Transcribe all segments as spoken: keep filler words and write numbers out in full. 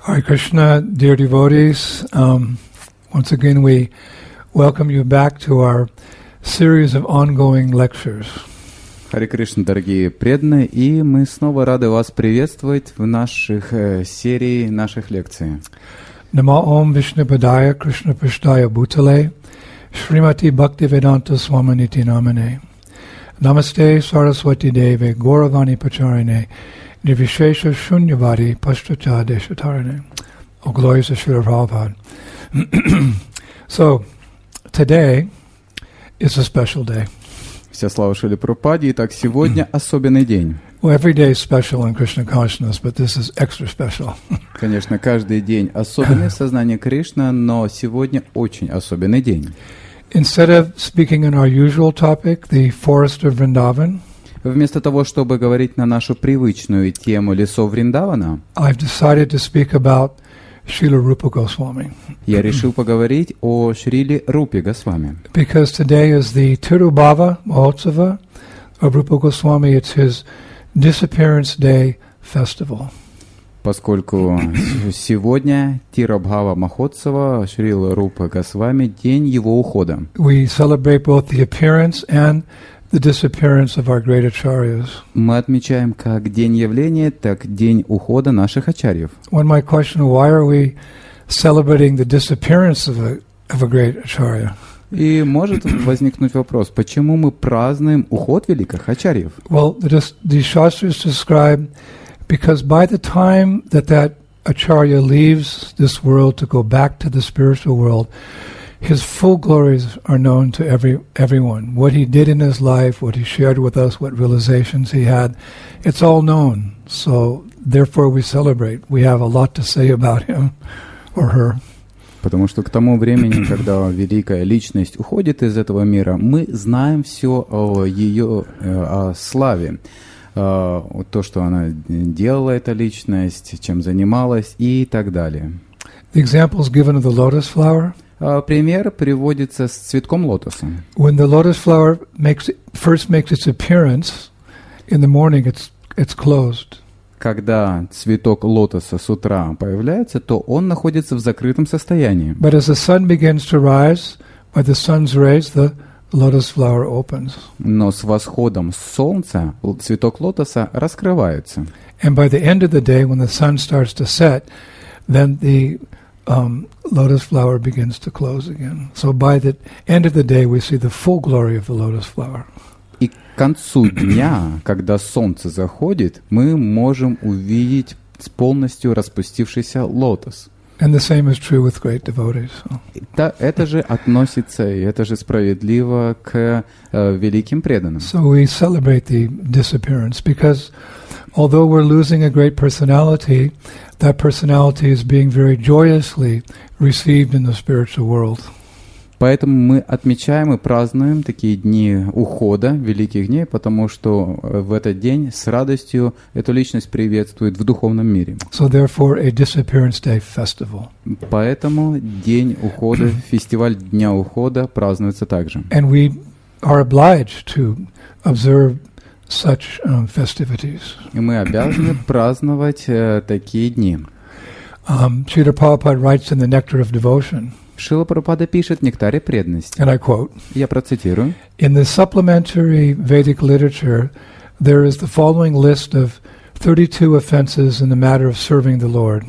Hare Krishna, dear devotees. Um, once again, we welcome you back to our series of ongoing lectures. Харе Кришна, дорогие преданные, и мы снова рады вас приветствовать в наших э, серии наших лекций. Namo Om Vishnu Padaya Krishna Prishtaya Bhutale Srimati Bhaktivedanta Swaminiti Namane Namaste Saraswati Deve Gauravani Pacharine Nirvishesha Shunyavadi Pashtacha Deshatarane. Oh, glories to Srila Prabhupada. So, today is a special day. Вся слава Шриле Прабхупаде. Итак, сегодня особенный день. Well, every day is special in Krishna consciousness, but this is extra special. Конечно, каждый день особенный в сознании Кришны, но сегодня очень особенный день. Instead of speaking on our usual topic, the forest of Vrindavan, Вместо того, чтобы говорить на нашу привычную тему лесов Вриндавана, I've decided to speak about Srila Rupa Goswami. я решил поговорить о Шриле Рупе Госвами. Because today is the Tirubhava Mahotsava of Rupa Goswami. It's his disappearance day festival. Поскольку сегодня Тирабхава Махотсава Шрила Рупа Госвами, день его ухода. We celebrate both the appearance and the disappearance of our great acharyas. Мы отмечаем как день явления, так день ухода наших ачарьев. One might question, why are we celebrating the disappearance of a, of a great acharya? И может возникнуть вопрос, почему мы празднуем уход великих ачарьев? Well, the, the Shastras describe, because by the time that that acharya leaves this world to go back to the spiritual world, his full glories are known to every everyone. What he did in his life, what he shared with us, what realizations he had, it's all known. So therefore we celebrate. We have a lot to say about him or her. Потому что к тому времени, когда великая личность уходит из этого мира, мы знаем все о ее о славе. То, что она делала, эта личность, чем занималась и так далее. The examples given of the lotus flower. Пример приводится с цветком лотоса. When the lotus flower makes first makes its appearance in the morning, it's it's closed. Когда цветок лотоса с утра появляется, то он находится в закрытом состоянии. But as the sun begins to rise, by the sun's rays, the lotus flower opens. Но с восходом солнца цветок лотоса раскрывается. And by the end of the day, when the sun starts to set, then the um, lotus flower begins to close again. So by the end of the day, we see the full glory of the lotus flower. И к концу дня, когда солнце заходит, мы можем увидеть полностью распустившийся лотос. And the same is true with great devotees. So. Это, это же относится, и это же справедливо к э, великим преданным. So we celebrate the disappearance because although we're losing a great personality, that personality is being very joyously received in the spiritual world. Поэтому мы отмечаем и празднуем такие дни ухода, великих дней, потому что в этот день с радостью эту личность приветствует в духовном мире. So therefore, a disappearance day festival. Поэтому день ухода, фестиваль Дня ухода празднуется также. And we are obliged to observe such um, festivities. И мы обязаны праздновать э, такие дни. Um, Srila Prabhupada writes in the Nectar of Devotion. Шрила Прабхупада пишет в «Нектаре преданности». And I quote, Я процитирую. In the supplementary Vedic literature, there is the following list of thirty-two offenses in the matter of serving the Lord.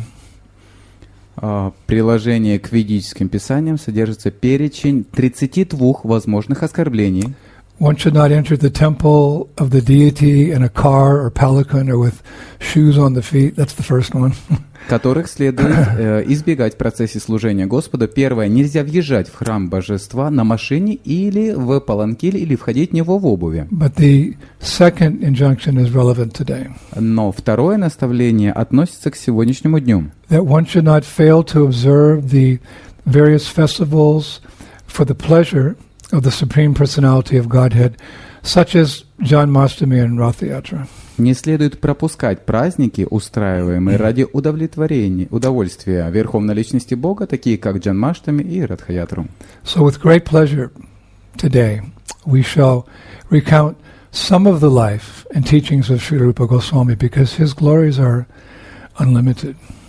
Приложение к ведическим писаниям содержится перечень тридцати двух возможных оскорблений. One should not enter the temple of the deity in a car or palanquin or with shoes on the feet. That's the first one. Которых следует э, избегать в процессе служения Господа. Первое, нельзя въезжать в храм божества на машине или в паланкиле, или входить в него в обуви. But the second injunction is relevant today. Но второе наставление относится к сегодняшнему дню. That one should not fail to observe the various festivals for the pleasure of the Supreme Personality of Godhead, such as Janmashtami and Rath Yatra. Не следует пропускать праздники, устраиваемые ради удовлетворения, удовольствия Верховной Личности Бога, такие как Джанмаштами и Радха-ятру. So with great pleasure today we shall recount some of the life and teachings of Srila Rupa Goswami because his glories are unlimited.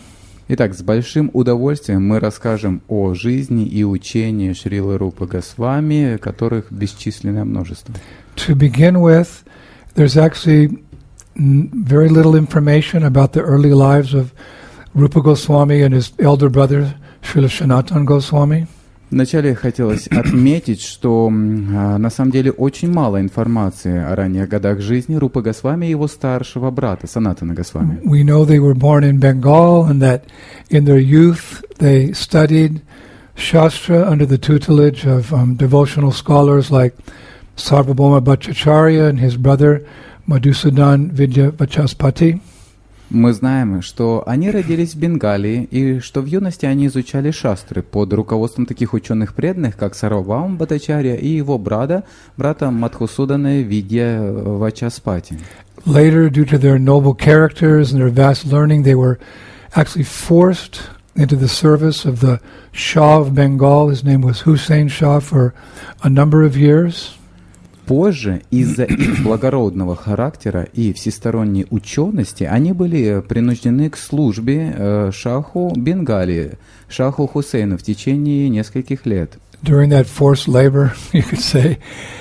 Итак, с большим удовольствием мы расскажем о жизни и учении Шрилы Рупы Госвами, которых бесчисленное множество. To begin with, there's actually very little information about the early lives of Rupa Goswami and his elder brother, Srila Sanatana Goswami. Вначале хотелось отметить, что а, на самом деле очень мало информации о ранних годах жизни Рупы Госвами и его старшего брата Санатана Госвами. We know they were born in Bengal and that in their youth they studied Shastra under the tutelage of um, devotional scholars like Sarvabhauma Bhattacharya and his brother Madhusudan Vidya Vachaspati. Мы знаем, что они родились в Бенгалии, и что в юности они изучали шастры под руководством таких ученых преданных, как Сарвабхаума Бхаттачарья и его брата, брата Мадхусудана Видья Вачаспати. Later, due to their noble characters and their vast learning, they were actually forced into the service of the Shah of Bengal. His name was Hussain Shah for a number of years. Позже, из-за их благородного характера и всесторонней учености, они были принуждены к службе э, шаху Бенгалии, шаху Хусейну в течение нескольких лет. During that forced labor, you could say,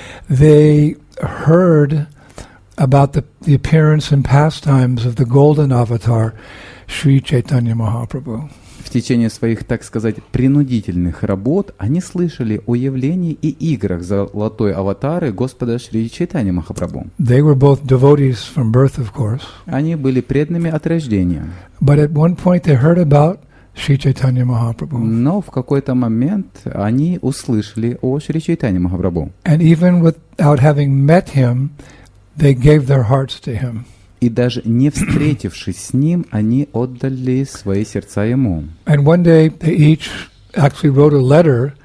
they heard about the, the appearance and pastimes of the golden avatar, Sri Chaitanya Mahaprabhu. В течение своих, так сказать, принудительных работ они слышали о явлении и играх золотой аватары Господа Шри Чайтанья Махапрабху. They were both devotees from birth, of course. Они были преданными от рождения. But at one point they heard about Shri Chaitanya Mahaprabhu. Но в какой-то момент они услышали о Шри Чайтанье Махапрабху. And even without having met him, they gave their hearts to him. И даже не встретившись с ним, они отдали свои сердца ему. And one day they each actually wrote a letter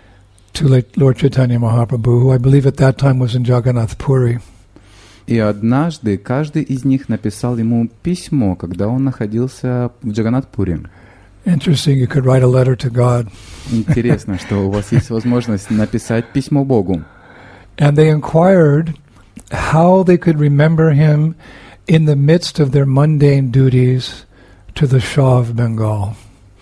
to Lord Chaitanya Mahaprabhu, who I believe at that time was in Jagannath Puri. И однажды каждый из них написал ему письмо, когда он находился в Джаганнат-Пури. Interesting, you could write a letter to God. Интересно, что у вас есть возможность написать письмо Богу. And they inquired how they could remember him in the midst of their mundane duties to the Shah of Bengal.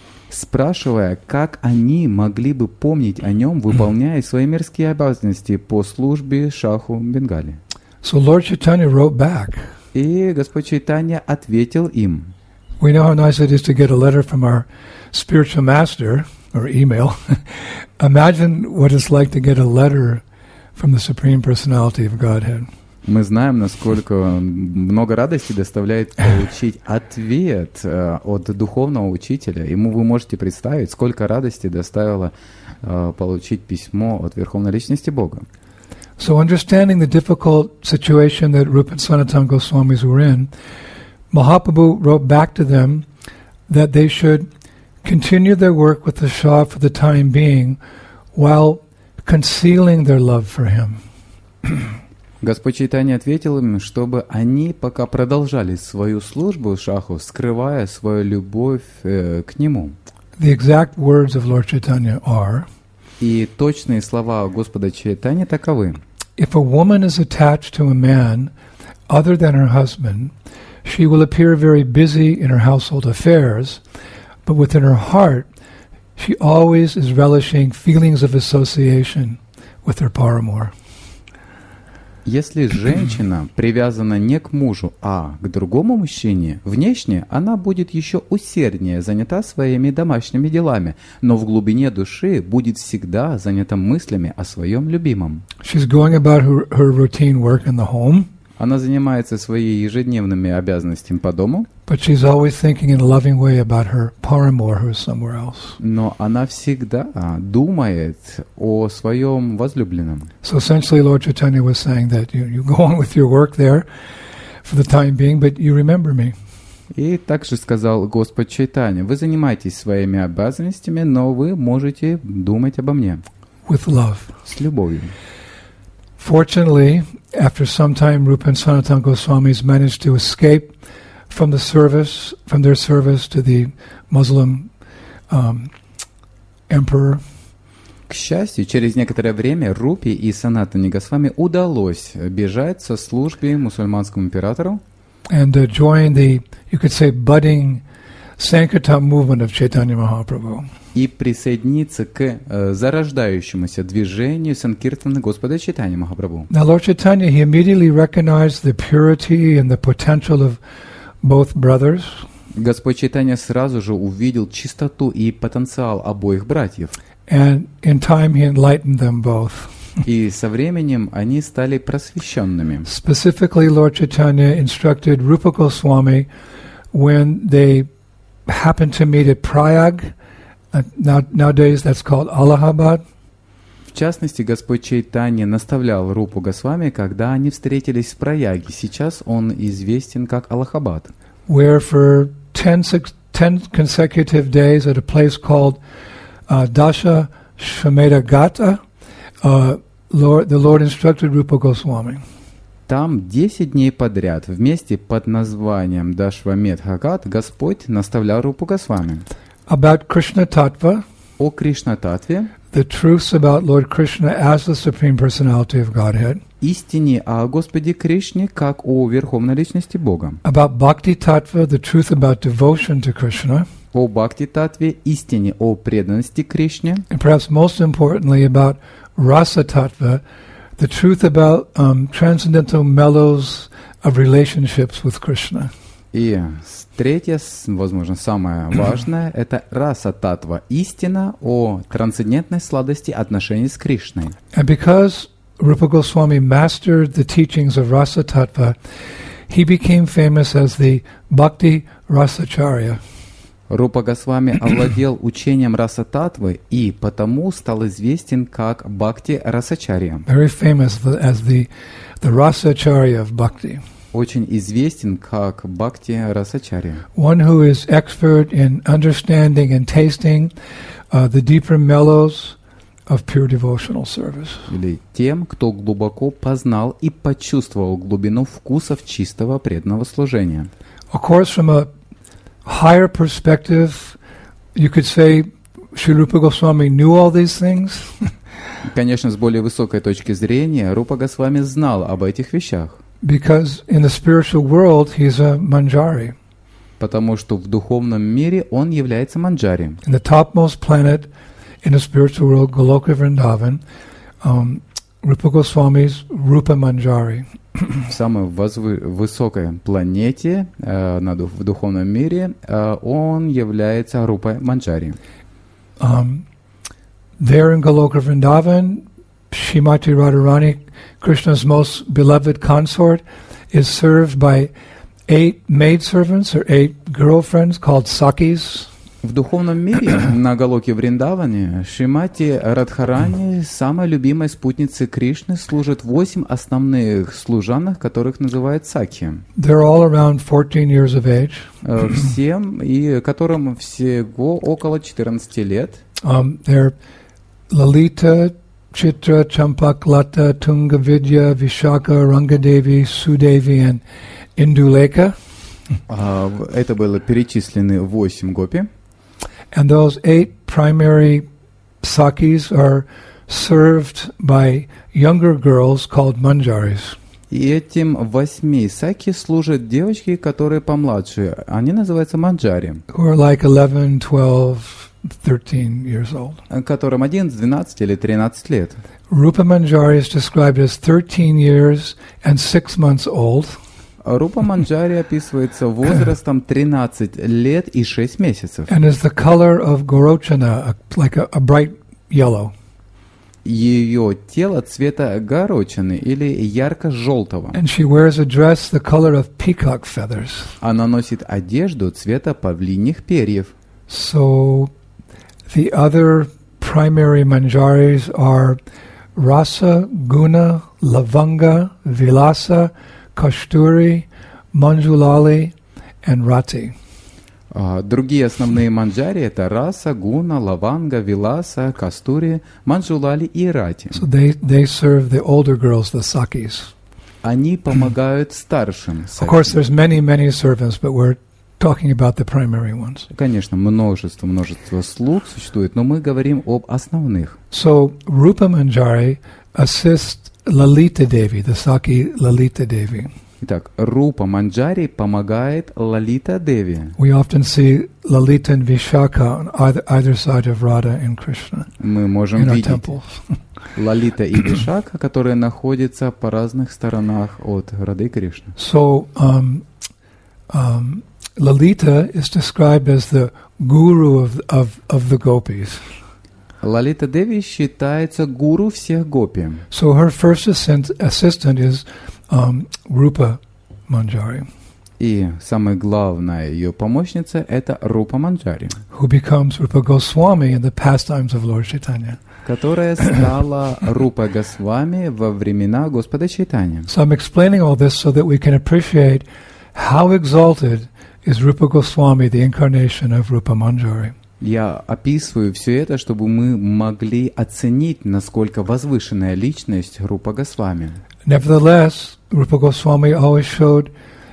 Спрашивая, как они могли бы помнить о нем, выполняя свои мирские обязанности по службе шаху Бенгалии. So Lord Chaitanya wrote back. И Господь Чайтанья ответил им. We know how nice it is to get a letter from our spiritual master, or email. Imagine what it's like to get a letter from the Supreme Personality of Godhead. Мы знаем, насколько много радости доставляет получить ответ э, от духовного учителя. Ему вы можете представить, сколько радости доставило э, получить письмо от Верховной Личности Бога. So understanding the difficult situation that Rupa and Sanatana Goswamis were in, Mahaprabhu wrote back to them that they should continue their work with the Shah for the time being while concealing their love for him. Господь Чайтанья ответил им, чтобы они пока продолжали свою службу шаху, скрывая свою любовь э, к нему. The exact words of Lord Chaitanya are, и точные слова Господа Чайтаньи таковы. If a woman is attached to a man other than her husband, she will appear very busy in her household affairs, but within her heart, she always is relishing feelings of association with her paramour. Если женщина привязана не к мужу, а к другому мужчине, внешне она будет еще усерднее занята своими домашними делами, но в глубине души будет всегда занята мыслями о своем любимом. She's going about her, her routine work in the home. Она занимается своими ежедневными обязанностями по дому. But she's always thinking in a loving way about her paramour who is somewhere else. Но она всегда думает о своем возлюбленном. So essentially, Lord Chaitanya was saying that you, you go on with your work there for the time being, but you remember me. И также сказал Господь Чайтанья: вы занимаетесь своими обязанностями, но вы можете думать обо мне. With love. С любовью. Fortunately, after some time, Rupa and Sanatana Goswamis managed to escape from the service, from their service to the Muslim um, emperor. К счастью, через некоторое время Рупе и Санатане Госвами удалось бежать со службы мусульманскому императору and uh, join the, you could say, budding Sankirtan movement of Chaitanya Mahaprabhu. И присоединиться к э, зарождающемуся движению Санкиртана Господа Чайтаньи Махапрабху. Now Lord Chaitanya, he immediately recognized the purity and the potential of both brothers. Господь Чайтанья сразу же увидел чистоту и потенциал обоих братьев. And in time he enlightened them both. И со временем они стали просвещенными. Specifically, Lord Chaitanya instructed Rupa Goswami when they happened to meet at Prayag. Uh, now, nowadays that's called Allahabad. В частности, Господь Чайтанья наставлял Рупу Госвами, когда они встретились в Праяге. Сейчас он известен как Аллахабад. Where for ten, six, ten consecutive days at a place called uh, Dasha Shvamedha Gata, uh, Lord, the Lord instructed Rupa Goswami. Там десять дней подряд вместе под названием Дашвамедхагат Господь наставлял Рупу Госвами About Krishna Tattva, о Кришна-татве, the truths about Lord Krishna as the Supreme Personality of Godhead, истине о Господе Кришне как о Верховной Личности Бога, about Bhakti Tattva, the truth about devotion to Krishna, о Бхакти-татве, истине о преданности Кришне, and perhaps most importantly about Rasa Tattva, the truth about um, transcendental mellows of relationships with Krishna. И третье, возможно, самое важное, это раса-татва, истина о трансцендентной сладости отношений с Кришной. And because Rupa Goswami mastered the teachings of Rasa Tattva, he became famous as the Bhakti Rasacharya. Рупа Госвами овладел учением раса-татвы и потому стал известен как Бхакти Расачарья. Very famous as the, the Rasacharya of Bhakti. Очень известен как Бхакти Расачарья. One who is expert in understanding and tasting uh, the deeper mellows of pure devotional service. Или тем, кто глубоко познал и почувствовал глубину вкусов чистого преданного служения. Of course, from a higher perspective, you could say Sri Rupa Goswami knew all these things. Конечно, с более высокой точки зрения, Рупа Госвами знал об этих вещах. Because in the spiritual world, he's a manjari. Потому что в духовном мире он является манджари. In the topmost planet in the spiritual world, Goloka Vrindavan, um, Rupa Goswami's Rupa Manjari. В самой возвы- высокой планете э, на дух- в духовном мире э, он является Рупой Манджари. Um, there in Goloka Vrindavan, Shrimati Radharani, Krishna's most beloved consort, is served by eight maidservants or eight girlfriends called Sakis. В духовном мире на Галоке Вриндаване Шримати Радхарани, самой любимой спутницы Кришны, служит восемь основных служанок, которых называют Сакхи. They're all around fourteen years of age. Э, Всем, и которым всего около четырнадцати лет. Um, they're Lalita, Chitra, Champak, Lata, Tunga, Vidya, Vishaka, Rangadevi, Sudevi, and Indulekha. А, в- Это было перечислены восемь гопи. And those eight primary sakis are served by younger girls called manjaris. И этим восьми саки служат девочки, которые помладше. Они называются манджари, Who are like eleven, twelve, thirteen years old. которым одиннадцать, двенадцать или тринадцать лет. Rupa Manjari is described as thirteen years and six months old. Рупа Манджари описывается возрастом тринадцать лет и шесть месяцев. And is the color of Gorochana, a, like a, a bright yellow. Ее тело цвета горочины или ярко-желтого. And she wears a dress the color of peacock feathers. Она носит одежду цвета павлиньих перьев. So the other primary manjaris are Rasa, Guna, Lavanga, Vilasa, Kashturi, Manjulali, and Rati. А, Другие основные манджари — это раса, гуна, лаванга, виласа, кастури, манджулали и рати. So they, they serve the older girls, the Sakis. Они помогают старшим. Of course, there's many, many servants, but we're talking about the primary ones. Конечно, множество, множество слуг существует, но мы говорим об основных. So Rupa Manjari assists Lalita Devi, the Saki Lalita Devi. Итак, Рупа Манджари помогает Лалита Деви. We often see Lalita and Vishaka on either, either side of Radha and Krishna Мы можем in our видеть temples. Лалита и Вишака, которые находятся по разных сторонах от Рады Кришны. So um, um, Lalita is described as the guru of, of, of the gopis. Лалита Деви считается гуру всех гопи. So her first assistant, assistant is um, Rupa Manjari, И самая главная ее помощница — это Рупа Манджари, who becomes Rupa Goswami in the pastimes of Lord Chaitanya. которая стала Рупой Госвами во времена Господа Чайтаньи. So I'm explaining all this so that we can appreciate how exalted is Rupa Goswami, the incarnation of Rupa Manjari. Я описываю все это, чтобы мы могли оценить, насколько возвышенная личность Рупа Госвами. Nevertheless, Rupa Goswami always showed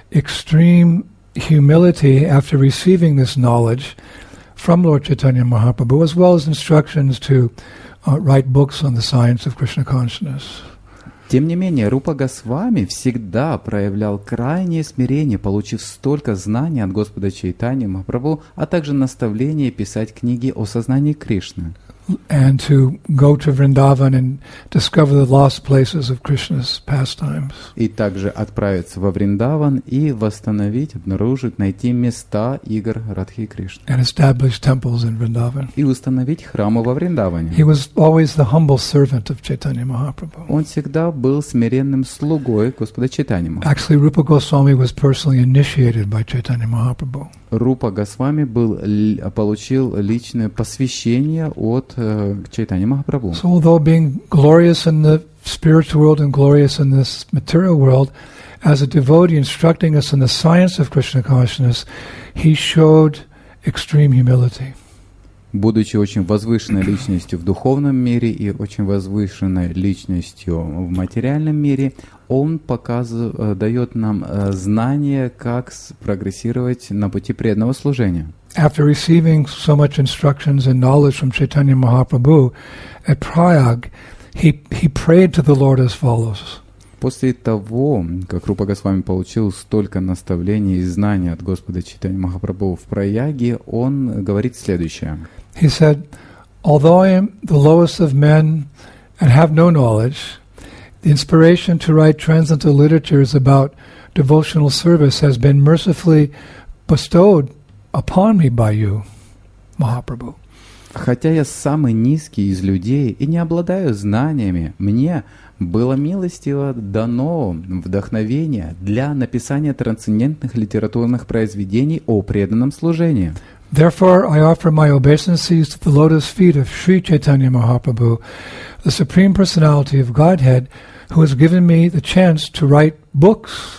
extreme humility after receiving this knowledge from Lord Chaitanya Mahaprabhu, as well as instructions to uh, write books on the science of Krishna consciousness. Тем не менее, Рупа Госвами всегда проявлял крайнее смирение, получив столько знаний от Господа Чайтаньи Махапрабху, а также наставление писать книги о сознании Кришны. And to go to Vrindavan and discover the lost places of Krishna's pastimes. И также отправиться во Вриндаван и восстановить, обнаружить, найти места игр Радхи Кришны. And establish temples in Vrindavan. И установить храмы во Вриндаване. He was always the humble servant of Chaitanya Mahaprabhu. Он всегда был смиренным слугой Господа Чайтаньи Махапрабху. Actually, Rupa Goswami was personally initiated by Chaitanya Mahaprabhu. Рупа Госвами был, получил личное посвящение от э, Чайтаньи Махапрабху. So although being glorious in the spiritual world and glorious in this material world, as a devotee instructing us in the science of Krishna consciousness, he showed extreme humility. Будучи очень возвышенной личностью в духовном мире и очень возвышенной личностью в материальном мире, он показывает, дает нам знания, как прогрессировать на пути преданного служения. After receiving so much instructions and knowledge from Chaitanya Mahaprabhu at Prayag, he he prayed to the Lord as follows. После того, как Рупа Госвами получил столько наставлений и знаний от Господа Чайтаньи Махапрабху в Праяге, он говорит следующее. He said, although I am the lowest of men and have no knowledge, the inspiration to write transcendental literatures about devotional service has been mercifully bestowed upon me by you, Mahaprabhu. Хотя я самый низкий из людей и не обладаю знаниями, мне было милостиво дано вдохновение для написания трансцендентных литературных произведений о преданном служении. Therefore, I offer my obeisances to the lotus feet of Sri Chaitanya Mahaprabhu, the Supreme Personality of Godhead, who has given me the chance to write books.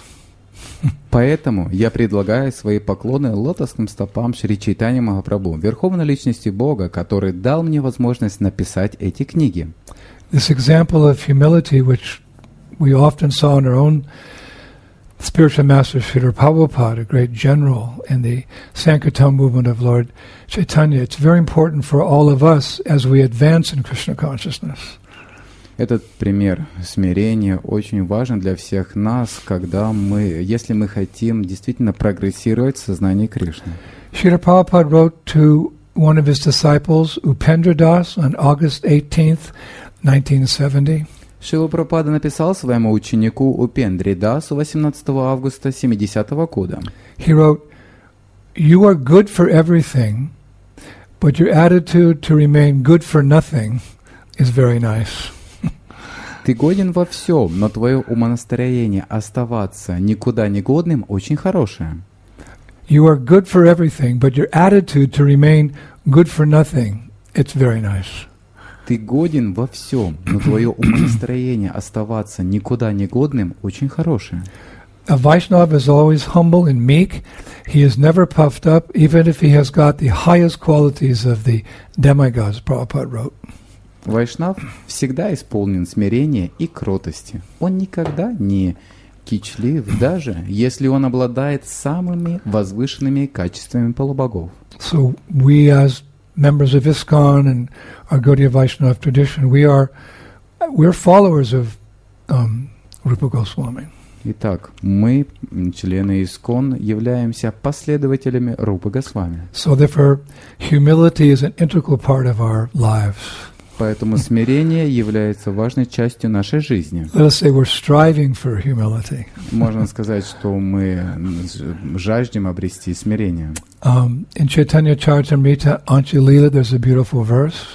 Поэтому я предлагаю свои поклоны лотосным стопам Шри Чайтаньи Махапрабху, Верховной Личности Бога, который дал мне возможность написать эти книги. This example of humility, which we often saw in our own spiritual master Srila Prabhupada, a great general in the Sankirtan movement of Lord Chaitanya, it's very important for all of us as we advance in Krishna consciousness. Этот пример смирения очень важен для всех нас, когда мы, если мы хотим действительно прогрессировать в сознании Кришны. Srila Prabhupada wrote to one of his disciples, Upendra Das, on August eighteenth, nineteen seventy. Шрила Прабхупада написал своему ученику Упендре Дасу восемнадцатого августа семидесятого года. He wrote, "You are good for everything, but your attitude to remain good for nothing is very nice." Ты годен во всем, но твое умонастроение оставаться никуда не годным очень хорошее. You are good for everything, but your attitude to remain good for nothing, it's very nice. Ты годен во всем, но твое умонастроение оставаться никуда не годным очень хорошее. A Vaishnava is always humble and meek. He is never puffed up, even if he has got the highest qualities of the demigods, Prabhupada wrote. Вайшнав всегда исполнен смирения и кротости. Он никогда не кичлив, даже если он обладает самыми возвышенными качествами полубогов. So we as members of ISKCON and our Gaudiya Vaishnava tradition, we are we're followers of um, Rupa Goswami. Итак, мы, члены ИСККОН, являемся последователями Рупы Госвами. So therefore, humility is an integral part of our lives. Поэтому смирение является важной частью нашей жизни. Let us say we're striving for humility. Можно сказать, что мы жаждем обрести смирение. Um, in Chaitanya Charitamrita, Antya-lila, there's a beautiful verse.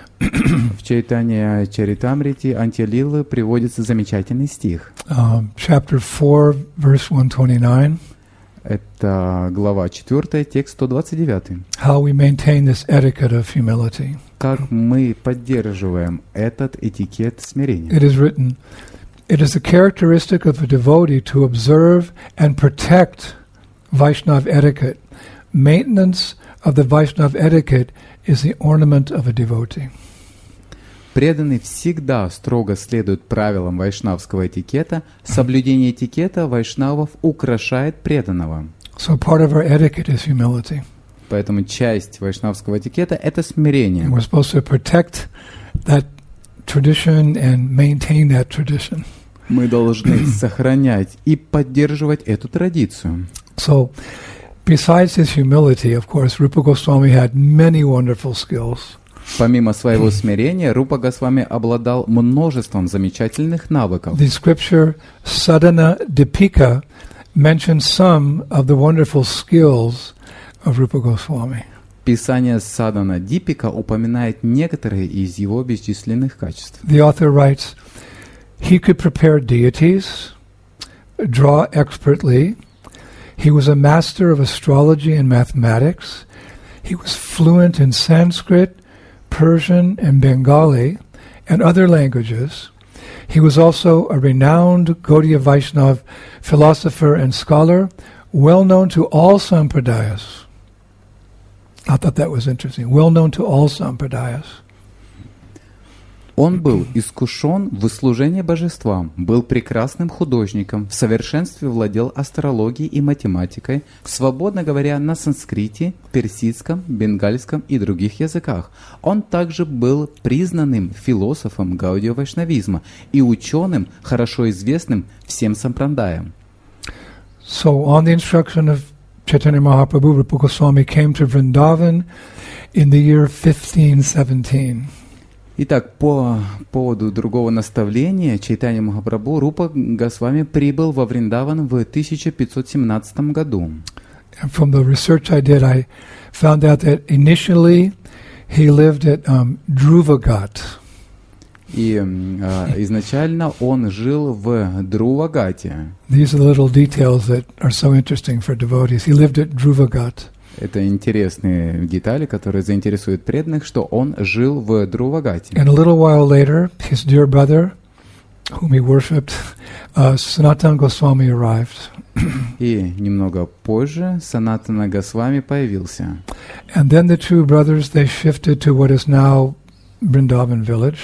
В Чайтанья Чаритамрити Антья-лилы приводится замечательный стих. Um, chapter four, verse one twenty-nine. Это глава четвёртая, текст сто двадцать девять. How we maintain this etiquette of humility. Как мы поддерживаем этот этикет смирения. It is written, it is a characteristic of a devotee to observe and protect Vaishnava etiquette. Maintenance of the Vaishnava etiquette is the ornament of a devotee. Преданный всегда строго следует правилам вайшнавского этикета. Соблюдение этикета вайшнавов украшает преданного. So part of our etiquette is humility. Поэтому часть вайшнавского этикета — это смирение. And we're supposed to protect that tradition and maintain that tradition. Мы должны сохранять и поддерживать эту традицию. So, besides his humility, of course, Rupa Goswami had many wonderful skills. Помимо своего смирения, Рупа Госвами обладал множеством замечательных навыков. The scripture Sadhana Dipika mentions some of the wonderful skills of Rupa Goswami. Писание Садана Дипика упоминает некоторые из его бесчисленных качеств. The author writes, he could prepare deities, draw expertly, he was a master of astrology and mathematics, he was fluent in Sanskrit, Persian and Bengali, and other languages. He was also a renowned Gaudiya Vaishnava philosopher and scholar, well known to all sampradayas. I thought that was interesting. Well known to all sampradayas. Он был искушен в служении божествам, был прекрасным художником, в совершенстве владел астрологией и математикой, свободно говоря на санскрите, персидском, бенгальском и других языках. Он также был признанным философом гаудия-вайшнавизма и ученым, хорошо известным всем сампрадаям. So, on the instruction of Chaitanya Mahaprabhu, Rupa Goswami came to Vrindavan in the year fifteen seventeen. Итак, по поводу другого наставления Чайтанья Махапрабху Рупа Госвами прибыл во Вриндаван в тысяча пятьсот семнадцатом году. And from the research I did, I found out that initially he lived at um, Dhruvagat. И э, изначально он жил в Друвагате. These are the little details that are so interesting for devotees. He lived at Dhruvagat. Это интересные детали, которые заинтересуют преданных, что он жил в Друвагате. And a little while later, his dear brother, whom he worshipped, uh, Sanatana Goswami arrived. И немного позже Санатана Госвами появился. And then the two brothers, they shifted to what is now Vrindavan village.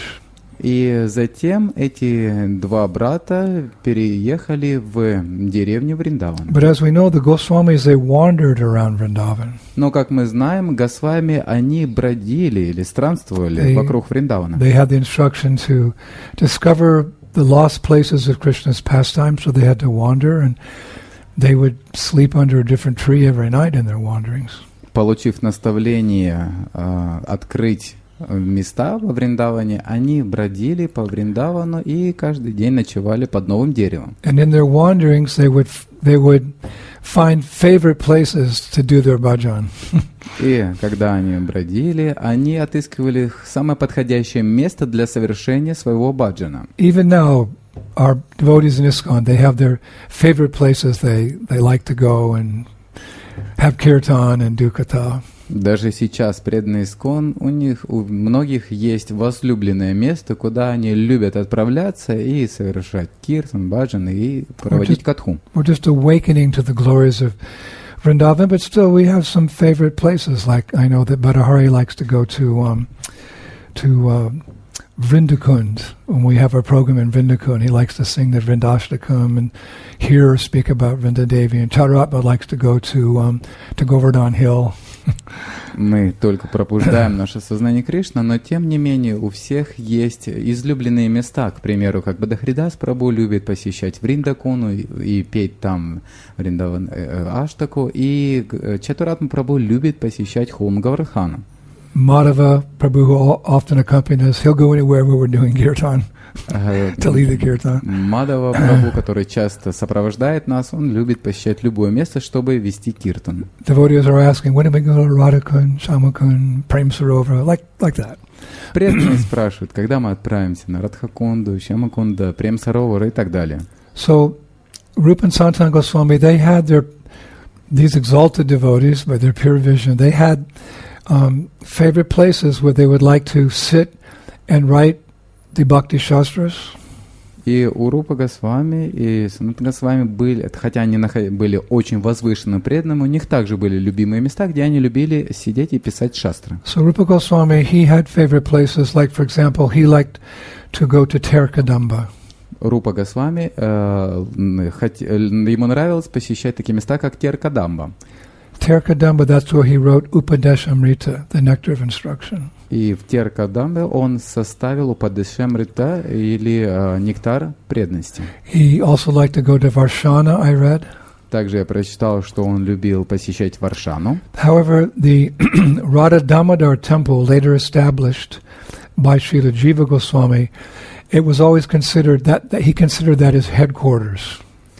И затем эти два брата переехали в деревню Вриндаван. But as we know, the Goswamis, they wandered around Vrindavan. Но, как мы знаем, Госвами, они бродили или странствовали They- вокруг Вриндавана. They had the instruction to discover the lost places of Krishna's pastime, so they had to wander, and they would sleep under a different tree every night in their wanderings. Получив наставление э, открыть места во Вриндаване, они бродили по Вриндавану и каждый день ночевали под новым деревом. And in their wanderings, they would f- they would find favorite places to do their bhajan. И когда они бродили, они отыскивали самое подходящее место для совершения своего баджана. Even now, our devotees in ISKCON, they have their favorite places they, they like to go and have kirtan and do katha. Даже сейчас преданные ИСККОН, у них у многих есть возлюбленное место, куда они любят отправляться и совершать киртан, баджан и проводить катху. We're just awakening to the glories of Vrindavan, but still we have some favorite places. Like I know that Bhattahari likes to go to um, to uh, Vrindakund. When we have our program in Vrindakund, he likes to sing the Vrindashtakam and hear or speak about Vrindadevi. And Charuatma likes to go to um, to Govardhan Hill. Мы только пробуждаем наше сознание Кришны, но тем не менее у всех есть излюбленные места. К примеру, как Бадахридас Прабху любит посещать Вриндакуну и, и петь там Вриндаван э, Аштаку, и Чатуратма Прабху любит посещать Холм Гавардхана. Madhava Prabhu, who often accompanied us, he'll go anywhere where we're doing kirtan. To lead the kirtan. Мадхава Прабху, который часто сопровождает нас, он любит посещать любое место, чтобы вести киртан. Devotees are asking, when do we go to Radhakund, Shamakund, Prem Sarovar, like, like that. Преданные спрашивают, когда мы отправимся на Радхакунду, Шямакунда, Прем Саровар и так далее. So, Rupa and Sanatana Goswami, they had their, these exalted devotees, by their pure vision, they had um, favorite places where they would like to sit and write the Bhakti Shastras. И у Рупа Госвами и Санатана Госвами были, хотя они были очень возвышенным преданным, у них также были любимые места, где они любили сидеть и писать шастры. So Rupa Goswami, he had favorite places, like, for example, he liked to go to Terkadamba. Рупа Госвами, э, хоть, ему нравилось посещать такие места, как Теркадамба. Terkadamba, that's where he wrote Upadeshamrita, the Nectar of Instruction. И в Теркадамбе он составил Упадешамрита или э, нектар преданности. He also liked to go to Varshana, I read. Также я прочитал, что он любил посещать Варшану. However, the Radha Damodar temple, later established by Srila Jiva Goswami, it was always considered that, that he considered that his headquarters.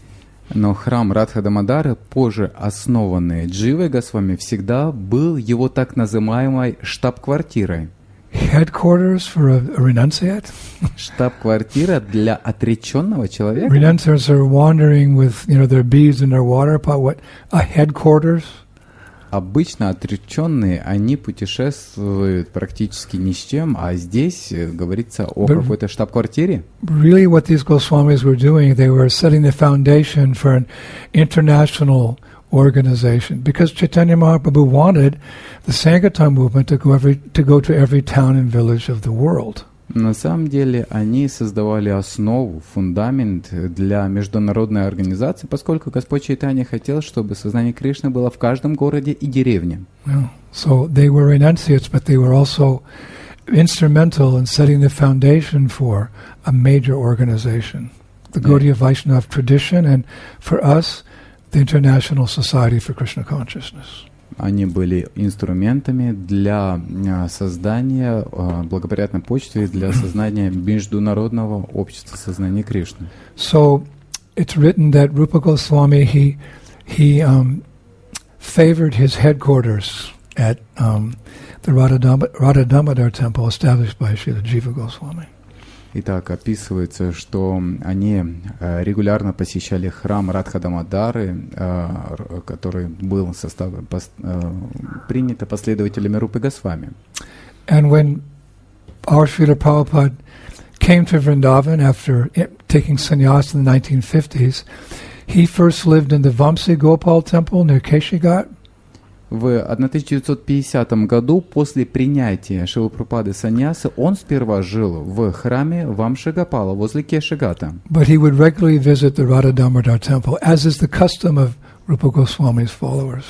Но храм Радха Дамодара, позже основанный Дживой Госвами, всегда был его так называемой штаб-квартирой. Headquarters for a, a renunciate? Штаб-квартира для отреченного человека? Renunciates are wandering with, you know, their beads in their water pot. What? A headquarters? Обычно отреченные, они путешествуют практически ни с чем, а здесь говорится о But какой-то штаб-квартире. Really what these Goswamis were doing, they were setting the foundation for an international organization. Because Chaitanya Mahaprabhu wanted the Sankirtan movement to go, every, to go to every town and village of the world. На самом деле они создавали основу, фундамент для международной организации, поскольку Господь Чайтанья хотел, чтобы сознание Кришны было в каждом городе и деревне. Yeah. So they were renunciates, but they were also instrumental in setting the foundation for a major organization, the Gaudiya Vaishnava tradition, and for us, the International Society for Krishna Consciousness. Они были инструментами для создания благоприятной почвы, для создания международного общества сознания Кришны. So it's written that Rupa Goswami, he he um, favored his headquarters at um, the Radha Damodar temple established by Srila Jiva Goswami. Итак, описывается, что они регулярно посещали храм Радха Дамодары, который был состав, принят последователями Рупы Госвами. And when our Srila Prabhupada came to Vrindavan after taking sannyas in the nineteen fifties, he first lived in the Vamsi Gopal temple near Keshighat. В тысяча девятьсот пятидесятом году, после принятия Шрилы Прабхупады саньясы, он сперва жил в храме Вамши-Гопала возле Кешигата. But he would regularly visit the Radha Damodar temple, as is the custom of Rupa Goswami's followers.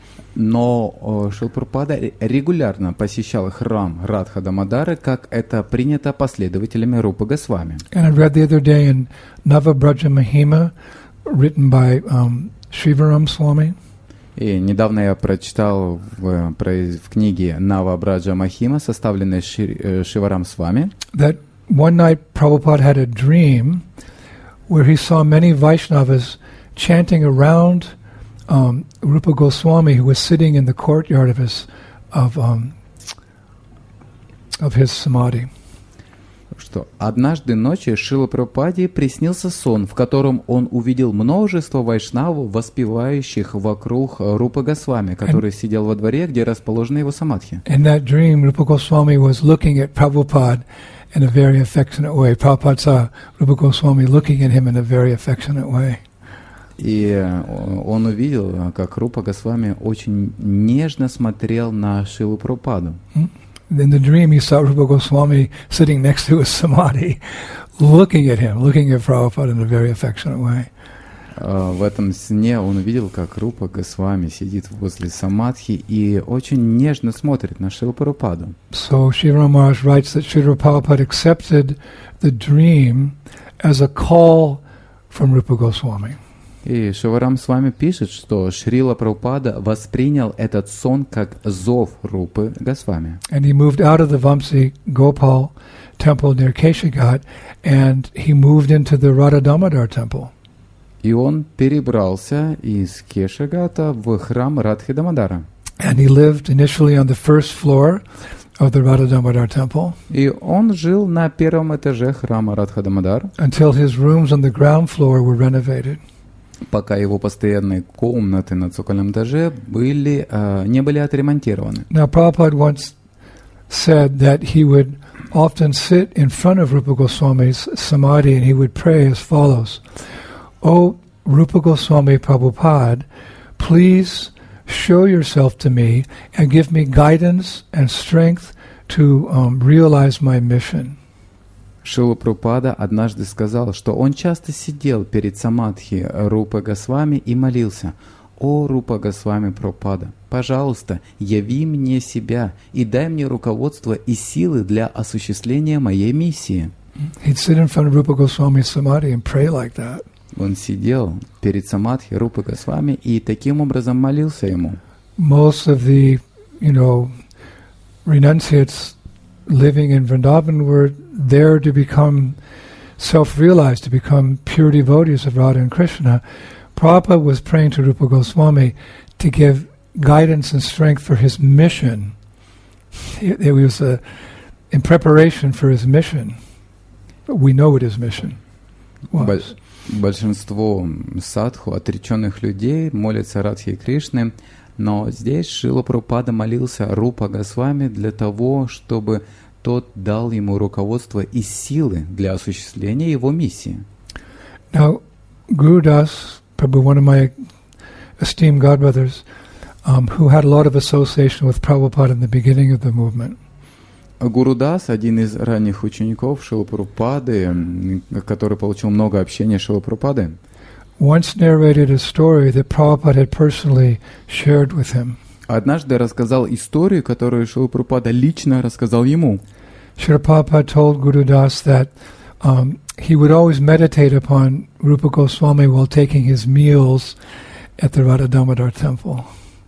Но Шрила Прабхупада регулярно посещал храм Радха Дамодары, как это принято последователями Рупы Госвами. And I read the other day in Navabraja Mahima, written by um, Shivaram Swami. И недавно я прочитал в, в книге Нава Браджа Махима, составленной Ши, Шиварам Свами, that one night Prabhupada had a dream where he saw many Vaishnavas chanting around um, Rupa Goswami, who was sitting in the courtyard of his of um, of his samadhi. Что однажды ночью Шрила Прабхупаде приснился сон, в котором он увидел множество вайшнавов, воспевающих вокруг Рупы Госвами, который and, сидел во дворе, где расположены его самадхи. In that dream, Rupa Goswami was looking at Prabhupada in a very affectionate way. Prabhupada saw Rupa Goswami looking at him in a very affectionate way. И он увидел, как Рупа Госвами очень нежно смотрел на Шрилу Прабхупаду. Hmm? In the dream, he saw Rupa Goswami sitting next to his samadhi, looking at him, looking at Prabhupada in a very affectionate way. В этом сне он увидел, как Рупа Госвами сидит возле самадхи и очень нежно смотрит на Шрилу Прабхупаду. So Srila Maharaj writes that Srila Prabhupada accepted the dream as a call from Rupa Goswami. И Шиварам с вами пишет, что Шрила Прабхупада воспринял этот сон как зов Рупы Госвами. And he moved out of the Vamsi Gopal temple near Keshagat, and he moved into the Radha Damodar temple. И он перебрался из Кешагата в храм Радхи Дамодара. And he lived initially on the first floor of the Radha Damodar temple. И он жил на первом этаже храма Радха Дамодар, until his rooms on the ground floor were renovated. пока его постоянные комнаты на цокольном этаже были, uh, не были отремонтированы. Now Prabhupada once said that he would often sit in front of Rupa Goswami's samadhi and he would pray as follows: O Rupa Goswami Prabhupada, please show yourself to me and give me guidance and strength to um, realize my mission. Шрила Прабхупада однажды сказал, что он часто сидел перед самадхи Рупы Госвами и молился: «О, Рупа Госвами Прабхупада, пожалуйста, яви мне себя и дай мне руководство и силы для осуществления моей миссии». He'd sit in front of Rupa Goswami's samadhi and pray like that. Он сидел перед самадхи Рупы Госвами и таким образом молился ему. Most of the, you know, renunciates living in Vrindavan were there to become self-realized, to become pure devotees of Radha and Krishna. Prabhupada was praying to Rupa Goswami to give guidance and strength for his mission. It, it was a, in preparation for his mission. But we know what his mission was. Большинство садху, отреченных людей, молятся Радхе и Кришне, но здесь Шрила Прабхупада молился Рупа Госвами для того, чтобы тот дал ему руководство и силы для осуществления его миссии. Now, Guru Das, probably one of my esteemed godbrothers, um, who had a lot of association with Prabhupada in the beginning of the movement. Гуру Дас, один из ранних учеников Шрилы Прабхупады, который получил много общения с Шрилой Прабхупадой, once narrated a story that Prabhupada had personally shared with him. Однажды рассказал историю, которую Шрила Прабхупада лично рассказал ему. Srila Prabhupada told Guru Das that um, he would always meditate upon Rupa Goswami while taking his meals at the Radha Damodar temple.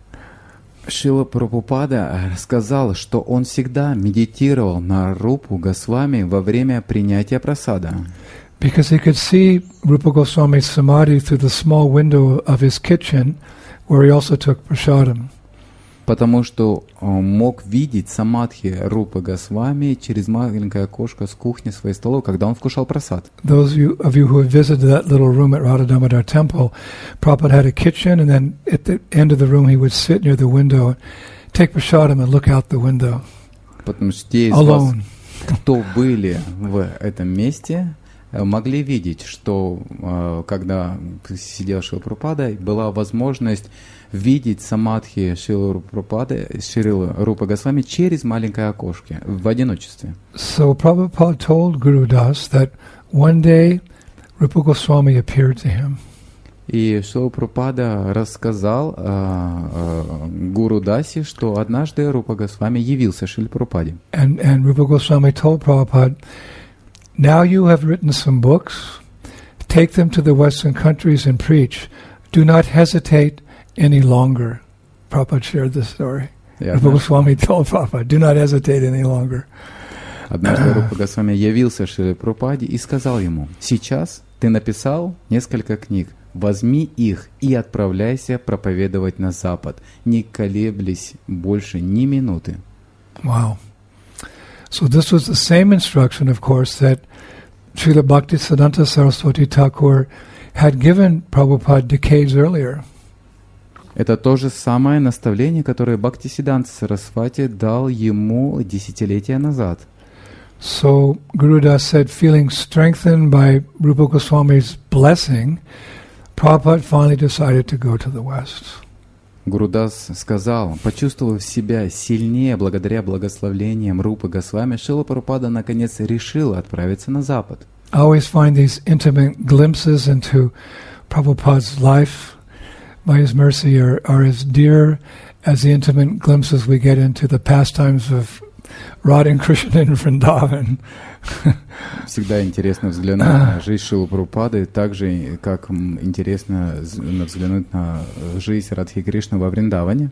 Шрила Прабхупада рассказал, что он всегда медитировал на Рупу Госвами во время принятия прасада. Because he could see Rupa Goswami's samadhi through the small window of his kitchen, where he also took prasadam. Потому что он мог видеть самадхи Рупы Госвами через маленькое окошко с кухни своей столовой, когда он вкушал прасад. Those of you, of you who have visited that little room at Radha Damodar temple, Prabhupada had a kitchen, and then at the end of the room he would sit near the window, take prasadam and look out the window. Потому что те из Alone. вас, кто были в этом месте, могли видеть, что когда сидел Шрила Прабхупада, была возможность видеть самадхи Шрилы Прабхупады, Шрилы Рупы Госвами через маленькое окошко в одиночестве. So Prabhupada told Guru Das that one day Rupa Goswami appeared to him. И Шрила Прабхупада рассказал э, э, Гуру Дасе, что однажды Рупа Госвами явился Шриле Прабхупаде. And, and Rupa Goswami told Prabhupada, now you have written some books, take them to the Western countries and preach. Do not hesitate any longer. Prabhupada shared this story. Yeah, Rupa Goswami told Prabhupada, do not hesitate any longer. Однажды Рупа Госвами явился Шриле Прабхупаде и сказал ему: сейчас ты написал несколько книг, возьми их и отправляйся проповедовать на Запад, не колеблясь больше ни минуты. Wow. So this was the same instruction, of course, that Srila Bhaktisiddhanta Saraswati Thakur had given Prabhupada decades earlier. Это то же самое наставление, которое Бхактисиддханта Сарасвати дал ему десятилетия назад. So Guru Das said, feeling strengthened by Rupa Goswami's blessing, Prabhupada finally decided to go to the West. Гуру Дас сказал, почувствовав себя сильнее благодаря благословлениям Рупы Госвами, Шрила Прабхупада наконец решил отправиться на Запад. I always find these intimate glimpses into Prabhupada's life, by his mercy, are, are as dear as the intimate glimpses we get into the pastimes of Radha and Krishna in Vrindavan. Всегда интересно взглянуть на жизнь Шрилы Прабхупады, так же, как интересно взглянуть на жизнь Радхи Кришны во Вриндаване.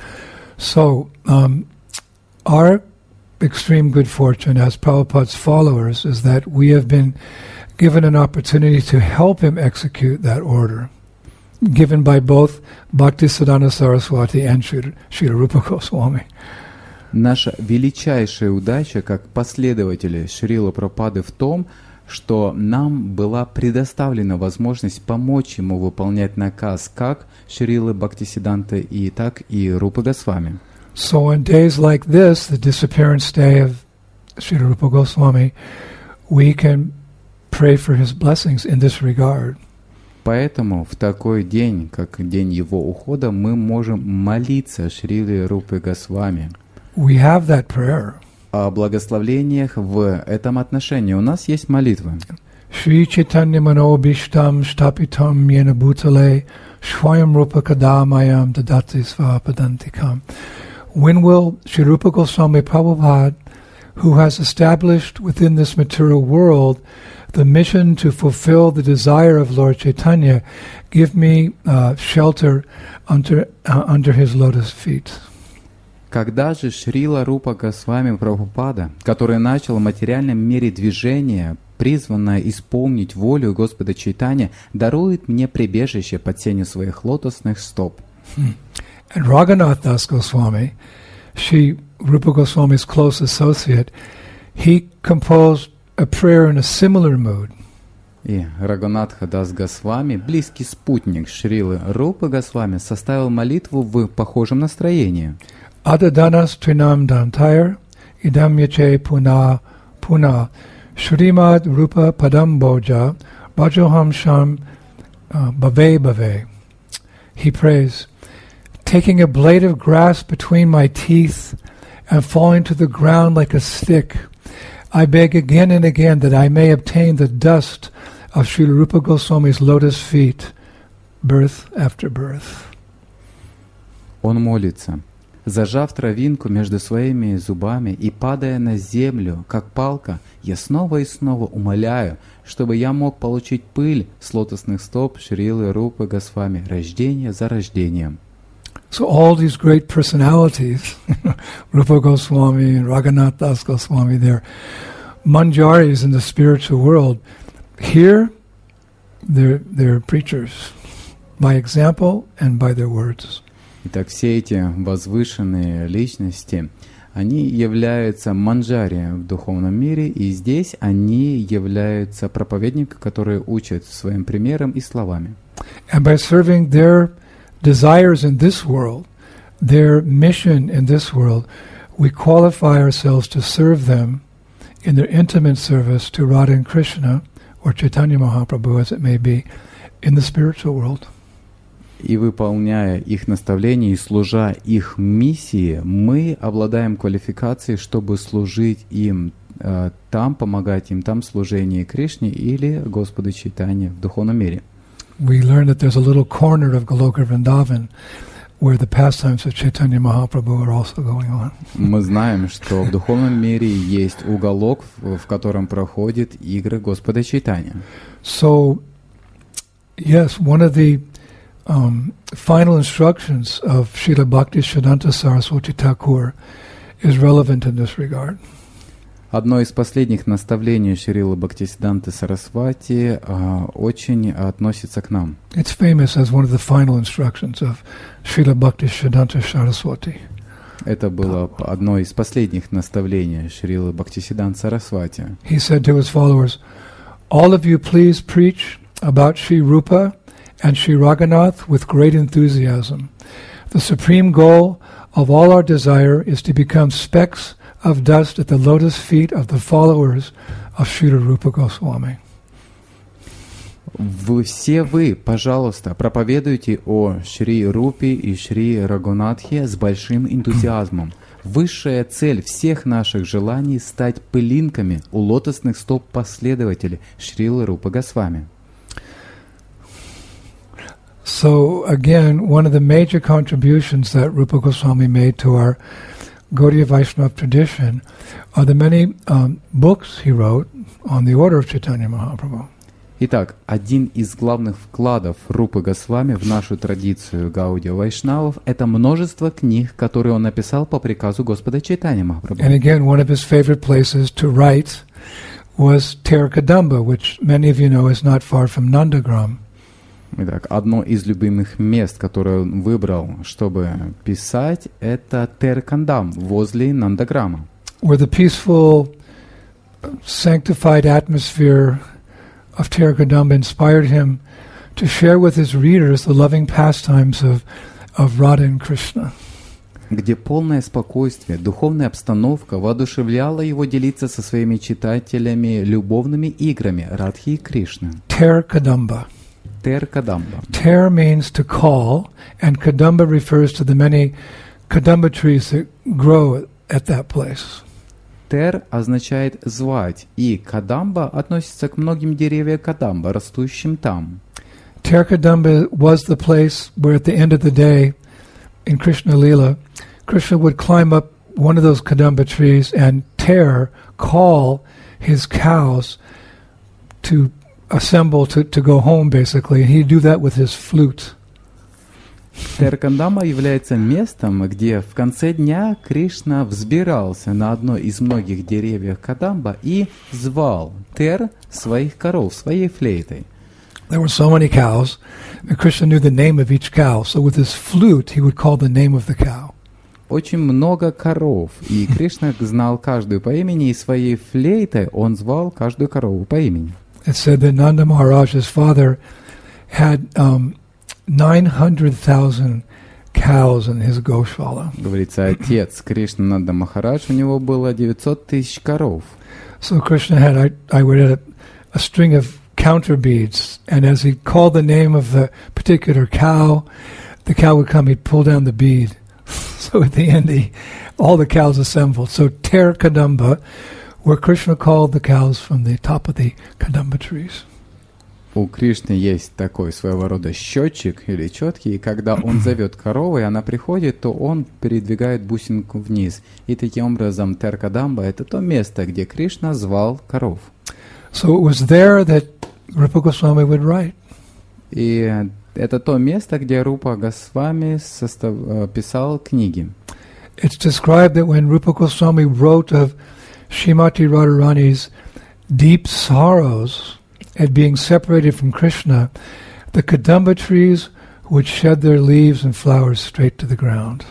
So, um, our extreme good fortune as Prabhupada's followers is that we have been given an opportunity to help him execute that order, given by both Bhaktisiddhanta Saraswati and Srila Rupa Goswami. Наша величайшая удача как последователи Шрилы Прабхупады в том, что нам была предоставлена возможность помочь ему выполнять наказ как Шрилы Бхактисиддханты и так и Рупы Госвами. So on days like this, the disappearance day of Srila Rupa Goswami, we can pray for his blessings in this regard. Поэтому в такой день, как день его ухода, мы можем молиться Шриле Рупе Госвами. We have that prayer. О благословениях в этом отношении у нас есть молитвы. Shri Chaitanya Mano Bhishtam Shtapitam Yena Bhutale Shvayam Rupa Kadamayam Dadati Svapadantikam. When will Sri Rupa Goswami Prabhupada, who has established within this material world the mission to fulfill the desire of Lord Chaitanya, give me uh, shelter under, uh, under his lotus feet? Когда же Шрила Рупа Госвами Прабхупада, который начал в материальном мире движение, призванное исполнить волю Господа Чайтанья, дарует мне прибежище под сенью своих лотосных стоп. And Raghunath Das Goswami, Shri Rupa Goswami's close associate, he composed a prayer in a similar mood. И Рагунатха Дас Госвами, близкий спутник Шрилы Рупы Госвами, составил молитву в похожем настроении. Adadanas Trinam Dantayar Idam Yache Puna Puna Shrimad Rupa Padam Boja Bajoham Sham Bave Bave. He prays, taking a blade of grass between my teeth and falling to the ground like a stick, I beg again and again that I may obtain the dust of Srila Rupa Goswami's lotus feet, birth after birth. Он молится, зажав травинку между своими зубами и падая на землю, как палка, я снова и снова умоляю, чтобы я мог получить пыль с лотосных стоп Шрилы Рупы Госвами, рождение за рождением. So all these great personalities, Rupa Goswami and Raghunath Das Goswami, they're manjaris in the spiritual world. Here, they're, they're preachers, by example and by their words. Итак, все эти возвышенные личности, они являются манджари в духовном мире, и здесь они являются проповедниками, которые учат своим примером и словами. And by serving their desires in this world, their mission in this world, we qualify ourselves to serve them in their intimate service to Radha and Krishna, or Chaitanya Mahaprabhu as it may be, in the spiritual world. И выполняя их наставления и служа их миссии, мы обладаем квалификацией, чтобы служить им э, там, помогать им там в служении Кришне или Господу Чайтанье в духовном мире. We learn that there's a little corner of Goloka Vrindavan where the pastimes of Chaitanya Mahaprabhu are also going on. Мы знаем, что в духовном мире есть уголок, в котором проходят игры Господа Чайтанья. So, yes, one of the um, final instructions of Srila Bhaktisiddhanta Saraswati Thakur is relevant in this regard. Одно из последних наставлений Шрилы Бхактисиддханты Сарасвати uh, очень относится к нам. It's famous as one of the final instructions of Srila Bhaktisiddhanta Saraswati. Это было одно из последних наставлений Шрилы Бхактисиддханты Сарасвати. He said to his followers, all of you please preach about Sri Rupa and Sri Raghunath with great enthusiasm. The supreme goal of all our desire is to become specks of dust at the lotus feet of the followers of Srila Rupa Goswami. Вы все вы, пожалуйста, проповедуйте о Шри Рупе и Шри Рагунатхе с большим энтузиазмом. Высшая цель всех наших желаний — стать пылинками у лотосных стоп последователей Шрилы Рупы Госвами. So again, one of the major contributions that Rupa Goswami made to our Gaudiya Vaishnava tradition are the many um, books he wrote on the order of Chaitanya Mahaprabhu. Итак, один из главных вкладов Рупы Госвами в нашу традицию Гаудия Вайшнавов — это множество книг, которые он написал по приказу Господа Чайтанья Махапрабху. And again, one of his favorite places to write was Terkadamba, which many of you know is not far from Nandagram. Итак, одно из любимых мест, которое он выбрал, чтобы писать, это Теркандам, возле Нандаграма. Where the peaceful, sanctified atmosphere of Terkadamba inspired him to share with his readers the loving pastimes of, of Radha and Krishna. Где полное спокойствие, духовная обстановка воодушевляла его делиться со своими читателями любовными играми Радхи и Кришны. Terkadamba. Теркадамба. Ter means to call, and Kadamba refers to the many Kadamba trees that grow at that place. Тер означает «звать», и Кадамба относится к многим деревьям Кадамба, растущим там. Terkadamba was the place where at the end of the day, in Krishna Lila, Krishna would climb up one of those Kadamba trees and Ter call his cows to assemble to, to go home, basically. And he'd do that with his flute. Теркандама является местом, где в конце дня Кришна взбирался на одно из многих деревьев Кадамба и звал Тер своих коров своей флейтой. There were so many cows, and Krishna knew the name of each cow. So with his flute, he would call the name of the cow. Очень много коров, и Кришна знал каждую по имени, и своей флейтой он звал каждую корову по имени. It said that Nanda Maharaj's father had um, nine hundred thousand cows in his Goshala. Говорится, отец Кришна Нанда Махарадж, у него было девятьсот тысяч коров. So Krishna had, I, I would add a, a string of counter beads, and as he called the name of the particular cow, the cow would come, he'd pull down the bead. So at the end, he, all the cows assembled. So Ter Kadamba, where Krishna called the cows from the top of the Kadamba trees. У Кришны есть такой своего рода счетчик или четкий, и когда он зовет корову, и она приходит, то он передвигает бусинку вниз. И таким образом Теркадамба — это то место, где Кришна звал коров. So it was there that Rupa Goswami would write. И это то место, где Рупа Госвами состав, писал книги. It's described that when Rupa Goswami wrote of Srimati Radharani's deep sorrows at being separated from Krishna, the Kadamba trees would shed their leaves and flowers straight to the ground.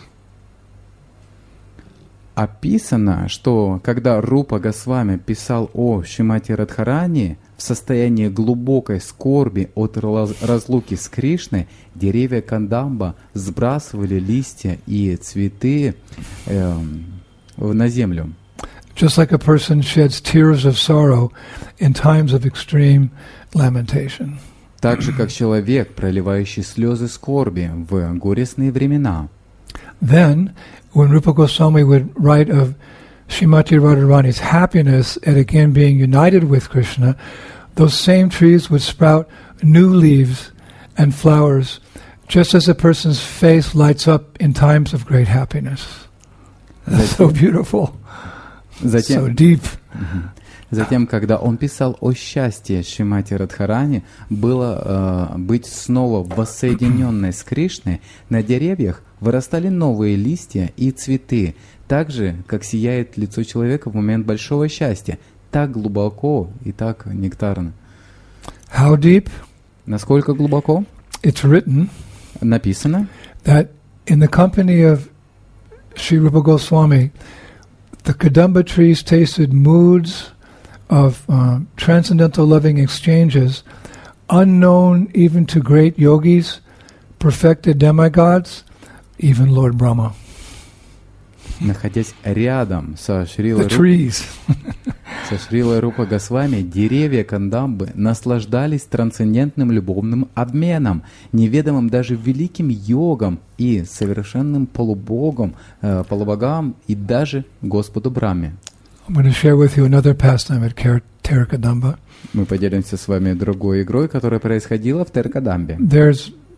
Описано, что когда Рупа Госвами писал о Шримати Радхарани в состоянии глубокой скорби от разлуки с Кришной, деревья Кадамба сбрасывали листья и цветы э, на землю. Just like a person sheds tears of sorrow in times of extreme lamentation. Так же, как человек, проливающий слезы скорби в горестные времена. Then, when Rupa Goswami would write of Srimati Radharani's happiness at again being united with Krishna, those same trees would sprout new leaves and flowers, just as a person's face lights up in times of great happiness. That's so beautiful. Затем, so deep. Затем, когда он писал о счастье Шримати Радхарани, было э, быть снова воссоединенной с Кришной, на деревьях вырастали новые листья и цветы, так же, как сияет лицо человека в момент большого счастья, так глубоко и так нектарно. How deep? Насколько глубоко? It's written написано, that in the company of Sri Rupa Goswami, the Kadamba trees tasted moods of uh, transcendental loving exchanges unknown even to great yogis, perfected demigods, even Lord Brahma. Находясь рядом со Шрилой со Шрилой Рупа Госвами, деревья Кадамбы наслаждались трансцендентным любовным обменом, неведомым даже великим йогам и совершенным полубогам, э, полубогам и даже Господу Брахме. I'm going to share with you another pastime at Terkadamba. Мы поделимся с вами другой игрой, которая происходила в Теркадамбе. There's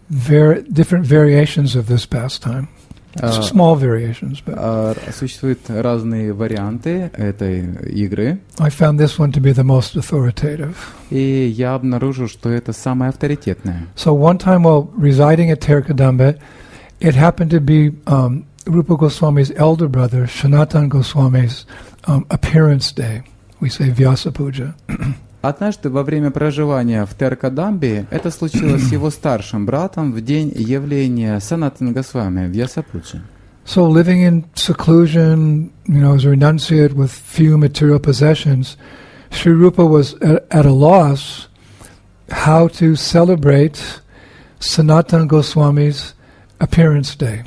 ver- different variations of this pastime. Uh, Small variations, but uh, существуют разные варианты этой игры, I found this one to be the most authoritative. и я обнаружил, что это самое авторитетное. So one time while residing at Terkadamba, it happened to be um, Rupa Goswami's elder brother, Sanatana Goswami's um, appearance day. We say Vyasa Puja. Однажды во время проживания в Теркадамбе это случилось с его старшим братом в день явления Санатана Госвами в Вьясапуджи. So living in seclusion, you know, as a renunciate with few material possessions, Sri Rupa was at, at a loss how to celebrate Sanatana Goswami's appearance day.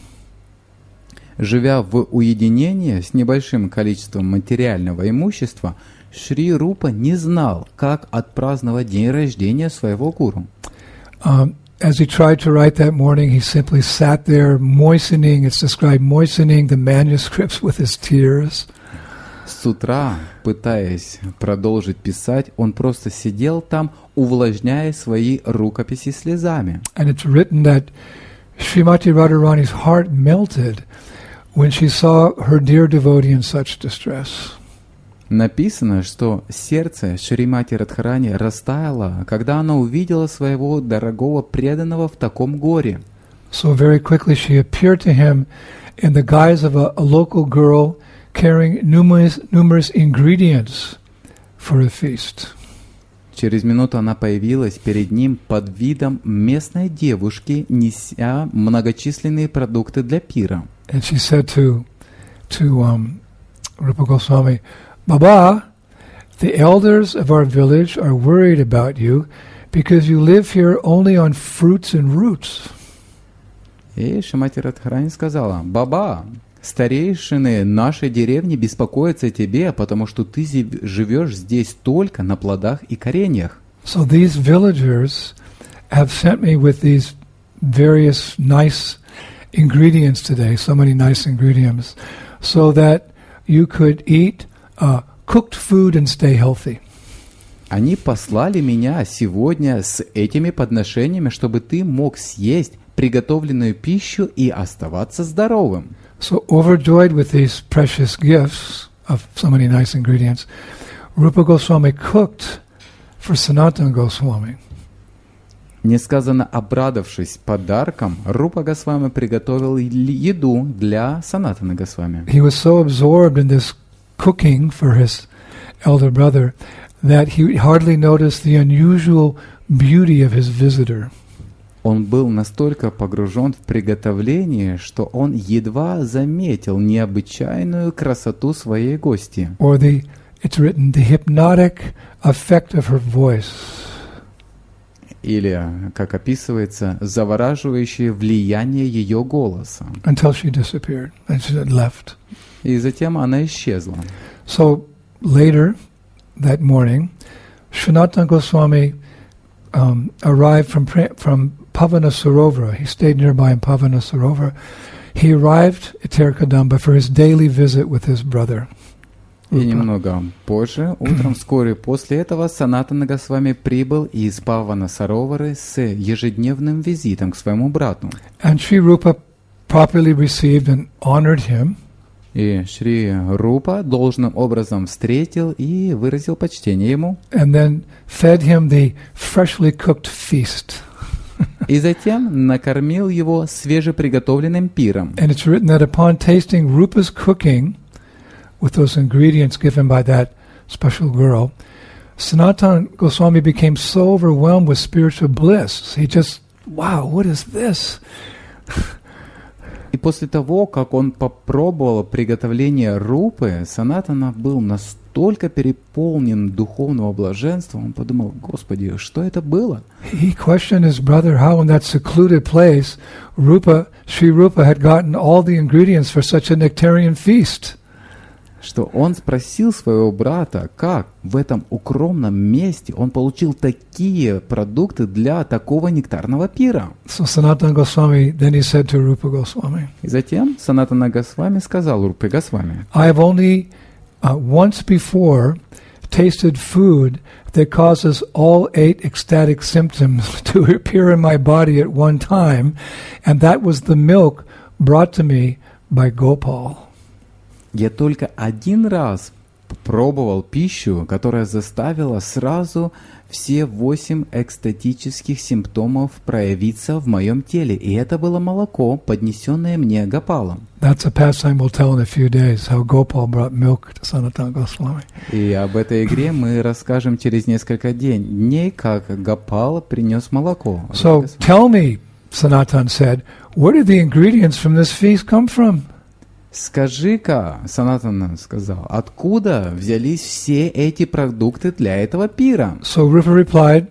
Живя в уединении с небольшим количеством материального имущества, Шри Рупа не знал, как отпраздновать день рождения своего гуру. Um, as he tried to write that morning, he simply sat there moistening, it's described, moistening the manuscripts with his tears. С утра, пытаясь продолжить писать, он просто сидел там, увлажняя свои рукописи слезами. And it's written that Srimati Radharani's heart melted when she saw her dear devotee in such distress. Написано, что сердце Шримати Радхарани растаяло, когда она увидела своего дорогого преданного в таком горе. So very quickly she appeared to him in the guise of a, a local girl carrying numerous, numerous ingredients for a feast. Через минуту она появилась перед ним под видом местной девушки, неся многочисленные продукты для пира. And she said to, to um, Rupa Goswami, Baba, the elders of our village are worried about you because you live here only on fruits and roots. И Шримати Радхарани сказала: «Баба, старейшины нашей деревни беспокоятся о тебе, потому что ты живешь здесь только на плодах и кореньях». So these villagers have sent me with these various nice ingredients today, so many nice ingredients, so that you could eat Uh, cooked food and stay healthy. Они послали меня сегодня с этими подношениями, чтобы ты мог съесть приготовленную пищу и оставаться здоровым. So overjoyed with these precious gifts of so many nice ingredients, Rupa Goswami cooked for Sanatana Goswami. Несказанно обрадовавшись подарком, Рупа Госвами приготовил еду для Санатана Госвами. He was so absorbed in this cooking for his elder brother that he hardly noticed the unusual beauty of his visitor. Он был настолько погружен в приготовление, что он едва заметил необычайную красоту своей гости. Or the, it's written, the hypnotic effect of her voice. Или, как описывается, завораживающее влияние ее голоса. Until she disappeared, and she had left. И затем она исчезла. So later that morning, Sanatana Goswami um, arrived from from Pavana Sarovara. He stayed nearby in Pavana Sarovara. He arrived at Terkadamba for his daily visit with his brother. И немного позже, утром, вскоре после этого, Санатана Госвами прибыл из Павана Саровары с ежедневным визитом к своему брату. And Sri Rupa properly received and honored him. И Шри Рупа должным образом встретил и выразил почтение ему. And then fed him the freshly cooked feast. И затем накормил его свежеприготовленным пиром. And it's written that upon tasting Rupa's cooking with those ingredients given by that special girl, Sanatana Goswami became so overwhelmed with spiritual bliss. He just, wow, what is this? И после того, как он попробовал приготовление рупы, Санатана был настолько переполнен духовного блаженства, он подумал: Господи, что это было? He questioned his brother how in that secluded place Rupa, Sri Rupa had gotten all the ingredients for such a nectarian feast. Что он спросил своего брата, как в этом укромном месте он получил такие продукты для такого нектарного пира. So Sanatana Goswami, then he said to Rupa Goswami, И затем Санатана Госвами сказал Рупе Госвами: I have only uh, once before tasted food that causes all eight ecstatic symptoms to appear in my body at one time, and that was the milk brought to me by Gopal. Я только один раз пробовал пищу, которая заставила сразу все восемь экстатических симптомов проявиться в моем теле, и это было молоко, поднесенное мне Гопалом. That's a pastime we'll tell in a few days, how Gopal brought milk to Sanatana Goswami. И об этой игре мы расскажем через несколько дней, как Гопал принес молоко. So tell me, Sanatan said, where did the ingredients from this feast come from? Скажи-ка, Санатана сказал, откуда взялись все эти продукты для этого пира? So Rupa replied,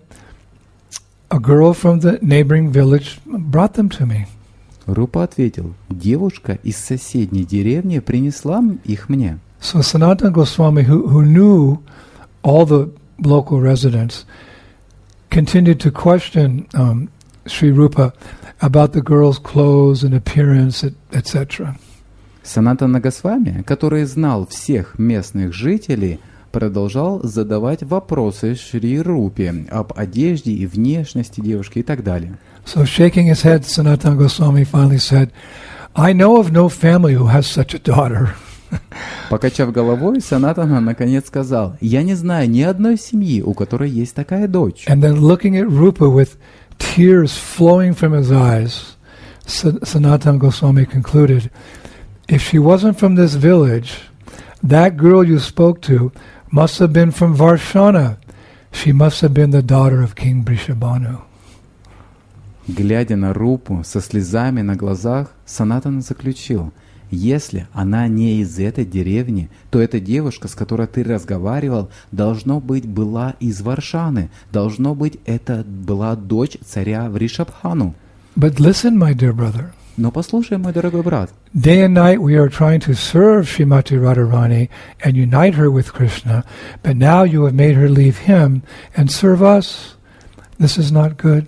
a girl from the neighboring village brought them to me. Рупа ответил, девушка из соседней деревни принесла их мне. So Sanatana Goswami, who, who knew all the local residents, continued to question um, Sri Rupa about the girl's clothes and appearance, et cetera. Санатана Госвами, который знал всех местных жителей, продолжал задавать вопросы Шри Рупе об одежде и внешности девушки и так далее. So shaking his head, Sanatana Goswami finally said, I know of no family who has such a daughter. Покачав головой, Санатана наконец сказал, я не знаю ни одной семьи, у которой есть такая дочь. And then looking at Rupa with tears flowing from his eyes, Sanatana Goswami concluded, if she wasn't from this village, that girl you spoke to must have been from Varshana. She must have been the daughter of King Brishabhanu. Глядя на Рупу со слезами на глазах, Санатана заключил, если она не из этой деревни, то эта девушка, с которой ты разговаривал, должно быть была из Варшаны, должно быть это была дочь царя Вришабхану. But listen, my dear brother. Но послушай, мой дорогой брат. Day and night we are trying to serve Srimati Radharani and unite her with Krishna, but now you have made her leave him and serve us. This is not good.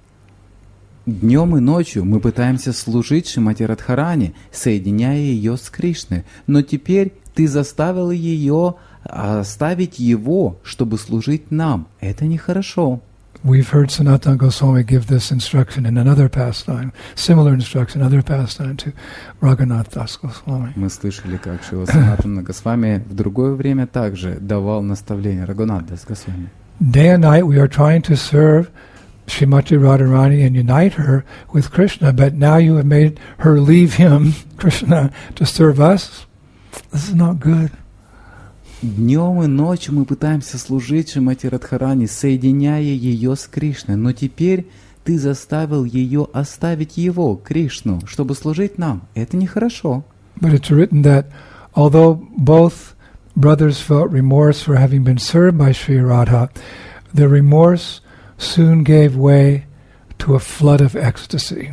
Днем и ночью мы пытаемся служить Шримати Радхарани, соединяя ее с Кришной, но теперь ты заставил ее оставить его, чтобы служить нам. Это нехорошо. We've heard Sanatana Goswami give this instruction in another pastime, similar instruction, another pastime to Raghunath Das Goswami. Мы слышали, как Шрила Санатана Госвами в другое время также давал наставление Рагунат Дас Госвами. Day and night we are trying to serve Srimati Radharani and unite her with Krishna, but now you have made her leave him, Krishna, to serve us. This is not good. Днем и ночью мы пытаемся служить Шримати Радхарани, соединяя ее с Кришной, но теперь ты заставил ее оставить его, Кришну, чтобы служить нам. Это нехорошо. But it's written that although both brothers felt remorse for having been served by Sri Radha, the remorse soon gave way to a flood of ecstasy.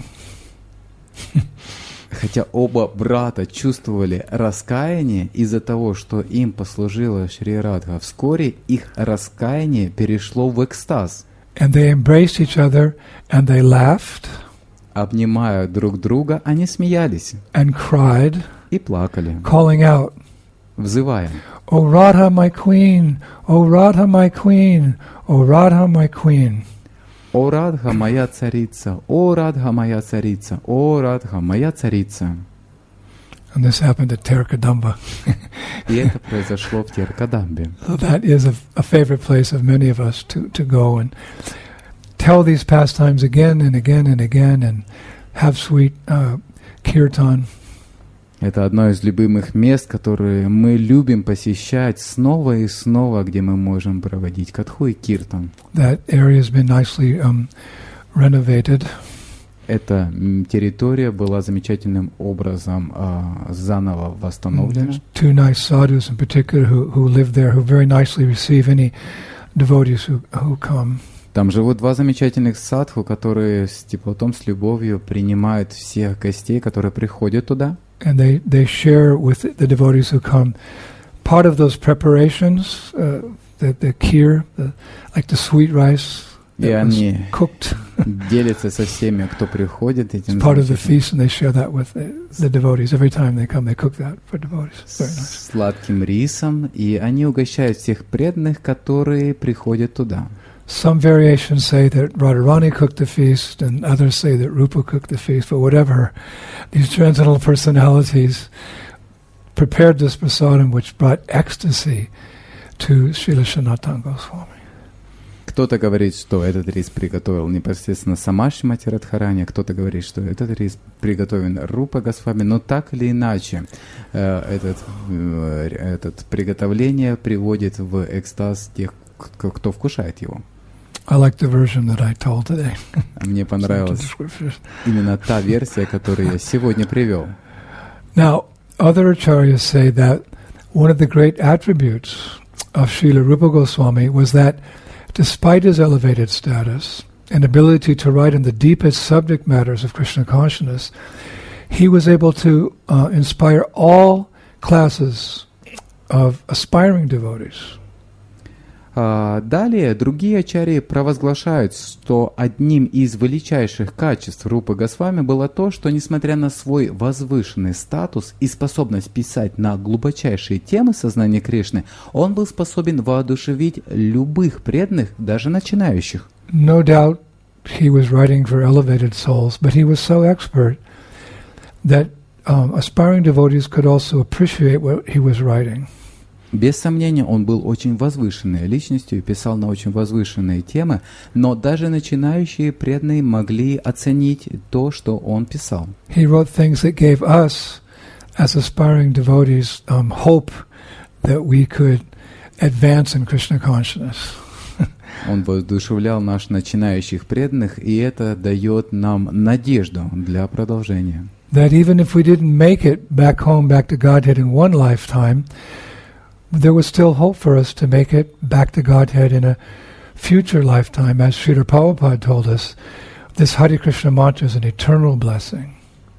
Хотя оба брата чувствовали раскаяние из-за того, что им послужила Шри Радха, вскоре их раскаяние перешло в экстаз. And they embraced each other and they laughed. Обнимая друг друга, они смеялись. And cried. И плакали. Calling out. Взывая. O Radha, my queen! O Radha, my queen! O Radha, my queen! О Радха, моя царица! О Радха, моя царица! О Радха, моя царица! And this happened at Terkadamba. И это произошло в Теркадамбе. So that is a, a favorite place of many of us to, to go and tell these pastimes again and again and again and have sweet uh, kirtan. Это одно из любимых мест, которые мы любим посещать снова и снова, где мы можем проводить катху и киртан. That area has been nicely um, renovated. Эта территория была замечательным образом uh, заново восстановлена. Two nice sadhus in particular who, who live there, who very nicely receive any devotees who, who come. Там живут два замечательных садху, которые с теплотом, с любовью принимают всех гостей, которые приходят туда. And they, they share with the devotees who come part of those preparations, uh, the, the kheer, the, like the sweet rice that was cooked. делится со всеми, кто приходит. Этим It's part of the feast, and they share that with the, the devotees. Every time they come, they cook that for devotees. Very nice. Сладким рисом, и они угощают всех преданных, которые приходят туда. Some variations say that Radharani cooked the feast, and others say that Rupa cooked the feast. But whatever, these transcendental personalities prepared this prasadam, which brought ecstasy to Srila Sanatana Goswami. Кто-то говорит, что этот рис приготовил непосредственно сама Шримати Радхарани, кто-то говорит, что этот рис приготовлен Рупа Госвами, но так или иначе э, этот, э, этот приготовление приводит в экстаз тех, кто, кто вкушает его. I like the version that I told today. Мне понравилась именно та версия, которую я сегодня привел. Now, other acharyas say that one of the great attributes of Srila Rupa Goswami was that despite his elevated status and ability to write in the deepest subject matters of Krishna consciousness, he was able to uh, inspire all classes of aspiring devotees. Uh, далее другие ачарьи провозглашают, что одним из величайших качеств Рупы Госвами было то, что, несмотря на свой возвышенный статус и способность писать на глубочайшие темы сознания Кришны, он был способен воодушевить любых преданных, даже начинающих. No doubt he was writing for elevated souls, but he was so expert that um, aspiring devotees could also appreciate what he was writing. Без сомнения, он был очень возвышенной личностью и писал на очень возвышенные темы, но даже начинающие преданные могли оценить то, что он писал. He wrote things that gave us, as aspiring devotees, um, hope that we could advance in Krishna consciousness. Он воодушевлял наших начинающих преданных, и это дает нам надежду для продолжения. That even if we didn't make it back home, back to Godhead in one lifetime, there was still hope for us to make it back to Godhead in a future lifetime. As Srila Prabhupada told us, this Hare Krishna mantra is an eternal blessing.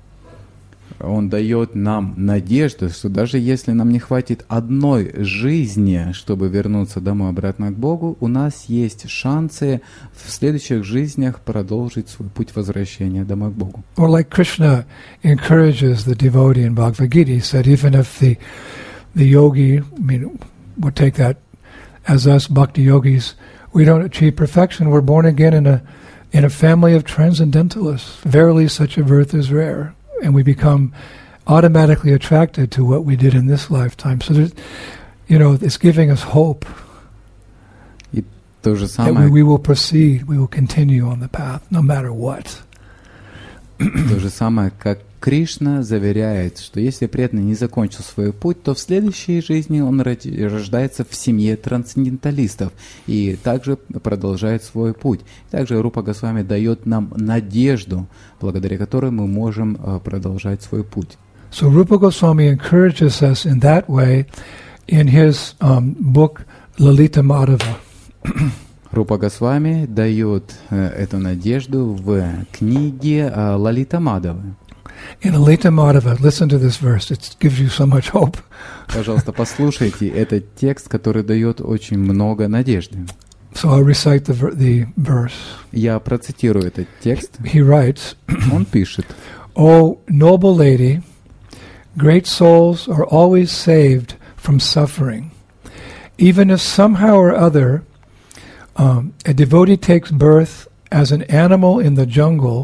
Он дает нам надежду, что даже если нам не хватит одной жизни, чтобы вернуться домой обратно к Богу, у нас есть шансы в следующих жизнях продолжить свой путь возвращения домой к Богу. Or like Krishna encourages the devotee in Bhagavad Gita, he said, even if the The yogi, I mean, we'll take that as us bhakti yogis, we don't achieve perfection. We're born again in a in a family of transcendentalists. Verily, such a birth is rare, and we become automatically attracted to what we did in this lifetime. So, there's, you know, it's giving us hope И то же that самое, we, we will proceed, we will continue on the path, no matter what. то же самое, как Кришна заверяет, что если преданный не закончил свой путь, то в следующей жизни он рождается в семье трансценденталистов и также продолжает свой путь. Также Рупа Госвами дает нам надежду, благодаря которой мы можем продолжать свой путь. So Rupa Goswami encourages us in that way in his um, book Lalita Madhava. Рупа Госвами дает э, эту надежду в книге э, Лалита Мадавы. In Lalita Madhava, listen to this verse. It gives you so much hope. Пожалуйста, послушайте этот текст, который дает очень много надежды. So I'll recite the, ver- the verse. Я процитирую этот текст. He writes, Он пишет: O noble lady, great souls are always saved from suffering. Even if somehow or other um, a devotee takes birth as an animal in the jungle,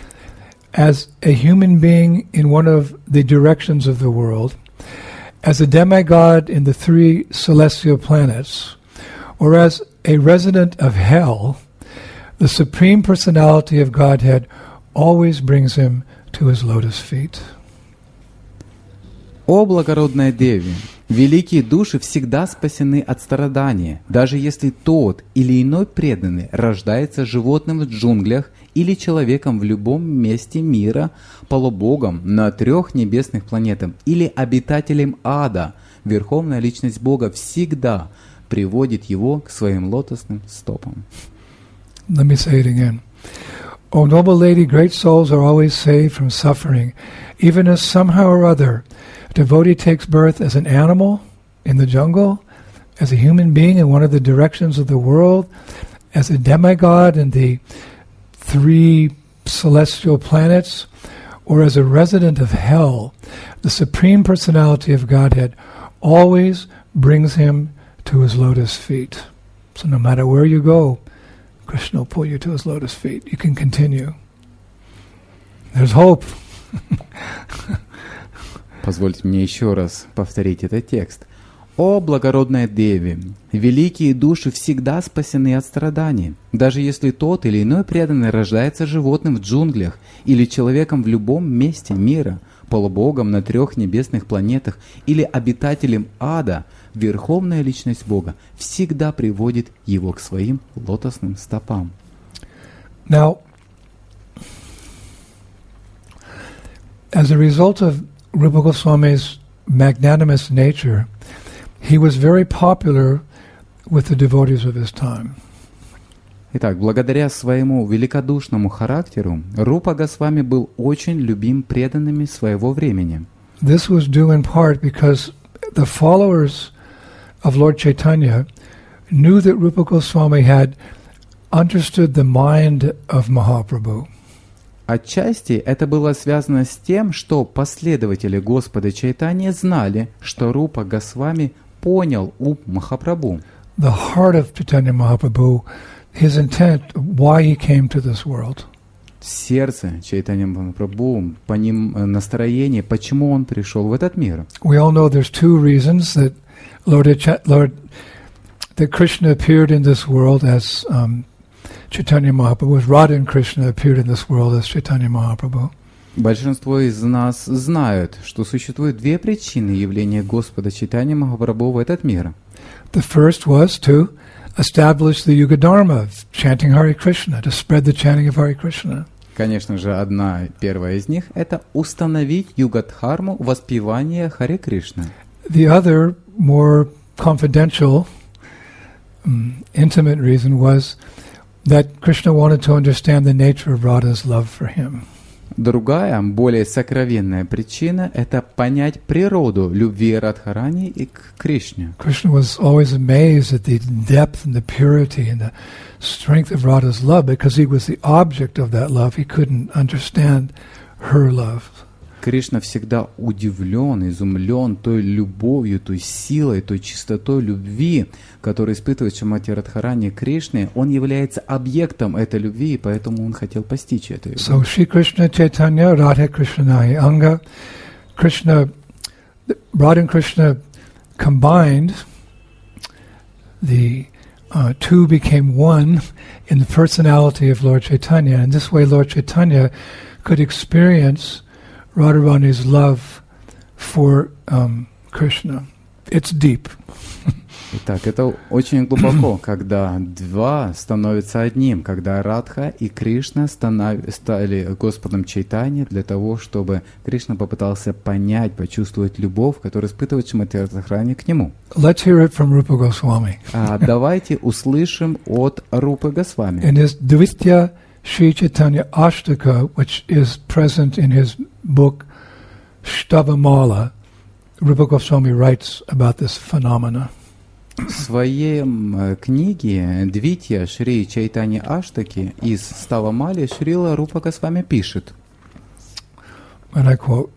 as a human being in one of the directions of the world, as a demigod in the three celestial planets, or as a resident of hell, the Supreme Personality of Godhead always brings him to his lotus feet. «О, благородная Деви, великие души всегда спасены от страдания, даже если тот или иной преданный рождается животным в джунглях или человеком в любом месте мира, полубогом на трех небесных планетах или обитателем ада. Верховная личность Бога всегда приводит его к своим лотосным стопам». Let me say it again. O noble lady, great souls are always saved from suffering, even as somehow or other a devotee takes birth as an animal in the jungle, as a human being in one of the directions of the world, as a demigod in the three celestial planets, or as a resident of hell, the Supreme Personality of Godhead always brings him to his lotus feet. So no matter where you go, Krishna will pull you to his lotus feet. You can continue. There's hope. Позвольте мне еще раз повторить этот текст. «О, благородная Деви, великие души всегда спасены от страданий, даже если тот или иной преданный рождается животным в джунглях или человеком в любом месте мира, полубогом на трех небесных планетах или обитателем ада, Верховная Личность Бога всегда приводит его к своим лотосным стопам». Now, as a result of Rupa Goswami's magnanimous nature, he was very popular with the devotees of his time. Итак, благодаря своему великодушному характеру, Рупа Госвами был очень любим преданными своего времени. This was due in part because the followers of Lord Chaitanya knew that Rupa Goswami had understood the mind of Mahaprabhu. Отчасти это было связано с тем, что последователи Господа Чайтаньи знали, что Рупа Госвами понял ум Махапрабху. The heart of Chaitanya Mahaprabhu, his intent, why he came to this world. Сердце Чайтаньи Махапрабху, по ним настроение, почему он пришел в этот мир. We all know there's two reasons that Lord, Lord that Krishna appeared in this world as um, Chaitanya Mahaprabhu, as Radha and Krishna appeared in this world as Chaitanya Mahaprabhu. Большинство из нас знают, что существует две причины явления Господа Чайтаньи Махапрабху в этот мир. The first was to establish the Yuga Dharma of chanting Hare Krishna, to spread the chanting of Hare Krishna. Конечно же, одна первая из них – это установить югадхарму воспевания Харе Кришны. The other, more confidential, um, intimate reason was that Krishna wanted to understand the nature of Radha's love for him. Другая, более сокровенная причина – это понять природу любви Радхарани и к Кришне. Krishna was always amazed at the depth and the purity and the strength of Radha's love because he was the object of that love. He couldn't understand her love. Кришна всегда удивлен, изумлен той любовью, той силой, той чистотой любви, которую испытывает Шримати Радхарани Кришне. Он является объектом этой любви, и поэтому он хотел постичь это. So Shri Krishna Chaitanya Radha Krishnai Anga, Krishna, Radha and Krishna combined, the uh, two became one in the personality of Lord Chaitanya, and this way Lord Chaitanya could experience Radharani's love for um, Krishna. It's deep. Итак, это очень глубоко, когда два становятся одним, когда Радха и Кришна стали Господом Чайтаньи для того, чтобы Кришна попытался понять, почувствовать любовь, которую испытывает Шримати Радхарани к нему. Let's hear it from Rupa Goswami. А давайте услышим от Рупы Госвами. In his Dvitya Sri Chaitanya Ashtaka, which is present in his book Shtavamala, Rupa Goswami writes about this phenomena. В своей книге Двитья Шри Чайтаньи Аштаки из Ставамали Шрила Рупа Госвами пишет. And I quote,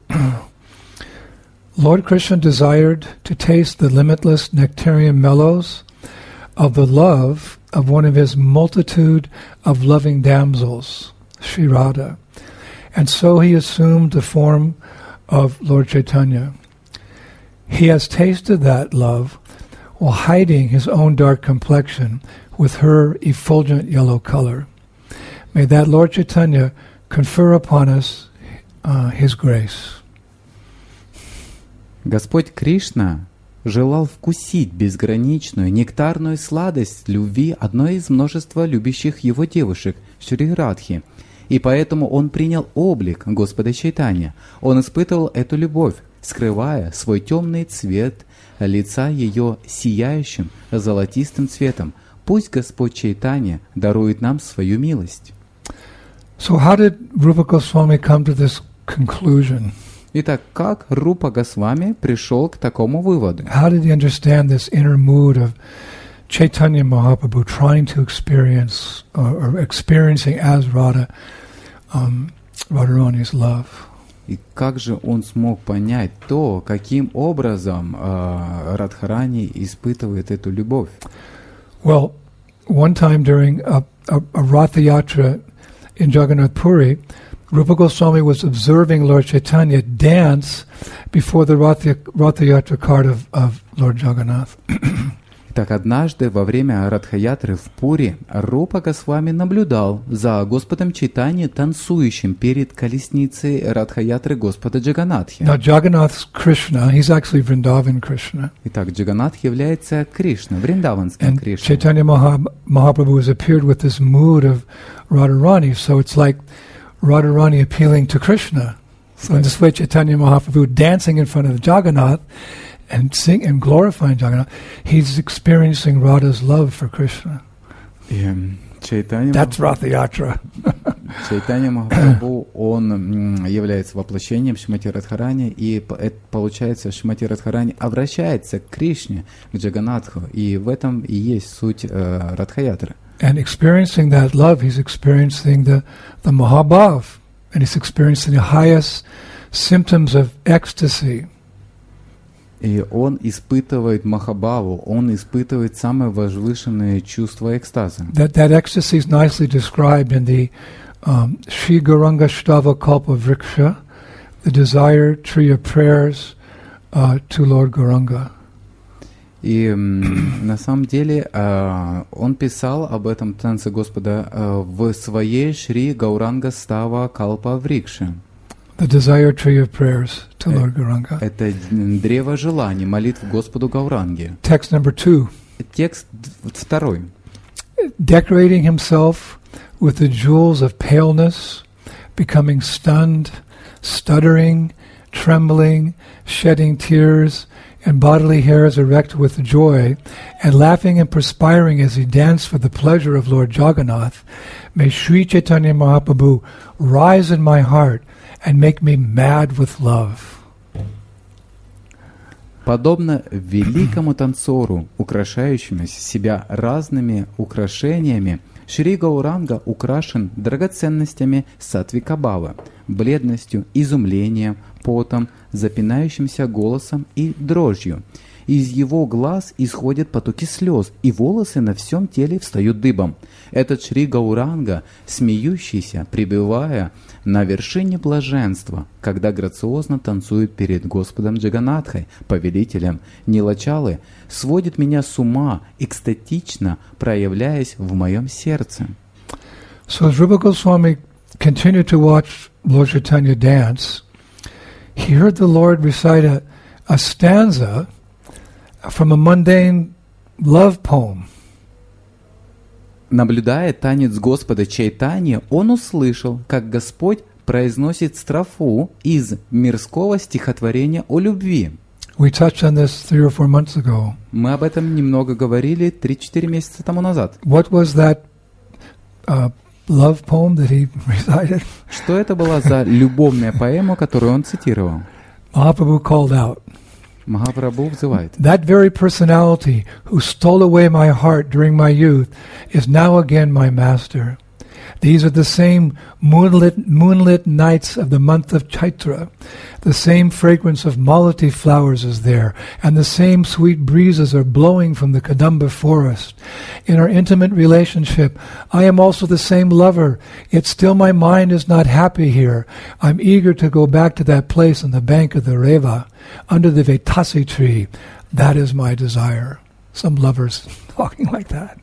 Lord Krishna desired to taste the limitless nectarian mellows of the love of one of his multitude of loving damsels, Sri Radha, and so he assumed the form of Lord Chaitanya. He has tasted that love while hiding his own dark complexion with her effulgent yellow color. May that Lord Chaitanya confer upon us uh, his grace. Господь Кришна желал вкусить безграничную нектарную сладость любви одной из множества любящих его девушек, Шри Радхи, и поэтому он принял облик Господа Чайтаньи. Он испытывал эту любовь, скрывая свой темный цвет лица ее сияющим золотистым цветом. Пусть Господь Чайтанья дарует нам свою милость. So how did Rupa Goswami come to this conclusion? Итак, как Рупа Госвами пришел к такому выводу? How did he understand this inner mood of Chaitanya Mahaprabhu trying to experience or, or experiencing as Radha um, Radharani's love. И как же он смог понять то, каким образом э, Радхарани испытывает эту любовь? Well, one time during a, a, a Ratha Yatra in Jagannath Puri, Rupa Goswami was observing Lord Chaitanya dance before the Ratha, Ratha Yatra cart of, of Lord Jagannath. Так однажды во время Радха-ятры в Пури Рупа Госвами наблюдал за Господом Чайтаньей, танцующим перед колесницей Радха-ятры Господа Джаганатхи. Now Jagannath's Krishna, he's actually Vrindavan Krishna. Итак, Джаганатх является Кришна, вриндаванским And Кришной. Chaitanya Maha, Mahaprabhu has appeared with this mood of Radharani, so it's like Radharani appealing to Krishna. So in this way, Chaitanya Mahaprabhu dancing in front of Jagannath and sing and glorifying Jagannath, he's experiencing Radha's love for Krishna. И Чайтанья That's Ratha Yatra. Чайтанья Махапрабху, он является воплощением Шримати Радхарани, и это, получается, Шримати Радхарани обращается к Кришне, к Джаганатху, и в этом и есть суть э, Радха-ятры. And experiencing that love, he's experiencing the, the Mahabhav, and he's experiencing the highest symptoms of ecstasy. И он испытывает Махабхаву, он испытывает самые возвышенные чувства экстаза. That, that ecstasy is nicely described in the um, Shri Gauranga Shtava Kalpa Vriksha, the desire tree of prayers uh, to Lord Gauranga. И м, на самом деле э, он писал об этом танце Господа э, в своей Шри Гауранга Става Калпа Врикше. The desire tree of prayers to Lord Gauranga. Это древо желаний, молитв Господу Гауранге. Text number two. Текст второй. Decorating himself with the jewels of paleness, becoming stunned, stuttering, trembling, shedding tears, and bodily hairs erect with joy, and laughing and perspiring as he danced for the pleasure of Lord Jagannath, may Sri Chaitanya Mahaprabhu rise in my heart and make me mad with love. Подобно великому танцору, украшающему себя разными украшениями, Шри Гауранга украшен драгоценностями саттвика-бхавы, бледностью, изумлением, потом, запинающимся голосом и дрожью. Из его глаз исходят потоки слез, и волосы на всем теле встают дыбом. Этот Шри Гауранга, смеющийся, пребывая на вершине блаженства, когда грациозно танцует перед Господом Джаганатхой, повелителем Нилачалы, сводит меня с ума, экстатично проявляясь в моем сердце. So as Rupa Goswami continued to watch Lord Chaitanya dance, he heard the Lord recite a, a stanza from a mundane love poem. Наблюдая танец Господа Чайтаньи, он услышал, как Господь произносит строфу из мирского стихотворения о любви. We touched on this three or four months ago. Мы об этом немного говорили три-четыре месяца тому назад. What was that uh, love poem that he recited? Что это была за любовная поэма, которую он цитировал? Mahaprabhu called out. Махапрабху взывает. That very personality who stole away my heart during my youth is now again my master. These are the same moonlit, moonlit nights of the month of Chaitra. The same fragrance of malati flowers is there, and the same sweet breezes are blowing from the Kadamba forest. In our intimate relationship, I am also the same lover, yet still my mind is not happy here. I'm eager to go back to that place on the bank of the Reva, under the Vetasi tree. That is my desire. Some lovers talking like that.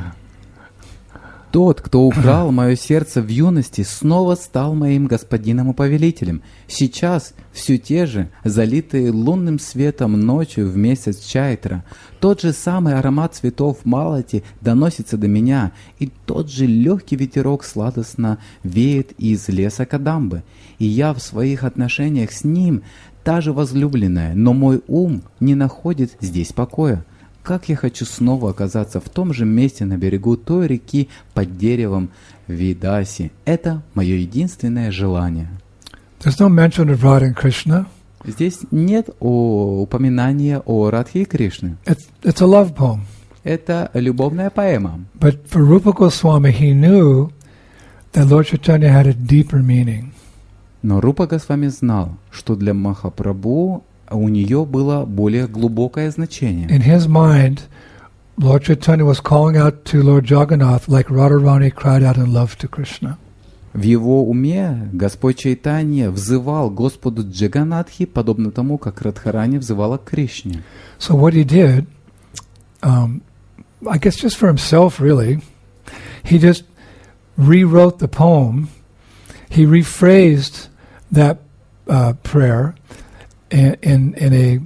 Тот, кто украл мое сердце в юности, снова стал моим господином и повелителем. Сейчас все те же, залитые лунным светом ночью в месяц Чайтра, тот же самый аромат цветов малати доносится до меня, и тот же легкий ветерок сладостно веет из леса Кадамбы. И я в своих отношениях с ним та же возлюбленная, но мой ум не находит здесь покоя. Как я хочу снова оказаться в том же месте на берегу той реки под деревом Видаси. Это мое единственное желание. There's no mention of Radha and Krishna. Здесь нет о, упоминания о Радхе и Кришне. It's, it's a love poem. это любовная поэма. But for Rupa Goswami, he knew that Lord Chaitanya had a deeper meaning. Но Рупа Госвами знал, что для Махапрабху у нее было более глубокое значение. In his mind, Lord Chaitanya was calling out to Lord Jagannath like Radharani cried out in love to Krishna. В его уме Господь Чайтанья взывал Господу Джаганатхи, подобно тому, как Радхарани взывала к Кришне. So what he did, um, I guess just for himself really, he just rewrote the poem. He rephrased that uh, prayer in, in, in a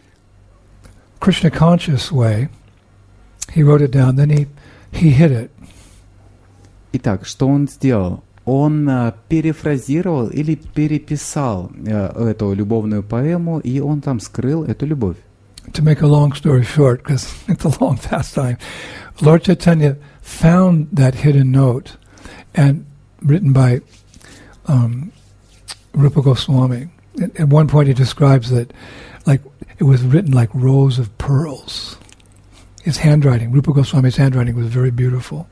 Krishna conscious way. He wrote it down, then he, he hid it. Итак, что он сделал? Он uh, перефразировал или переписал uh, эту любовную поэму, и он там скрыл эту любовь. To make a long story short, because it's a long pastime, Lord Chaitanya found that hidden note, and written by um, Rupa Goswami. At, at one point, he describes that, like it was written like rows of pearls. His handwriting, Rupa Goswami's handwriting, was very beautiful.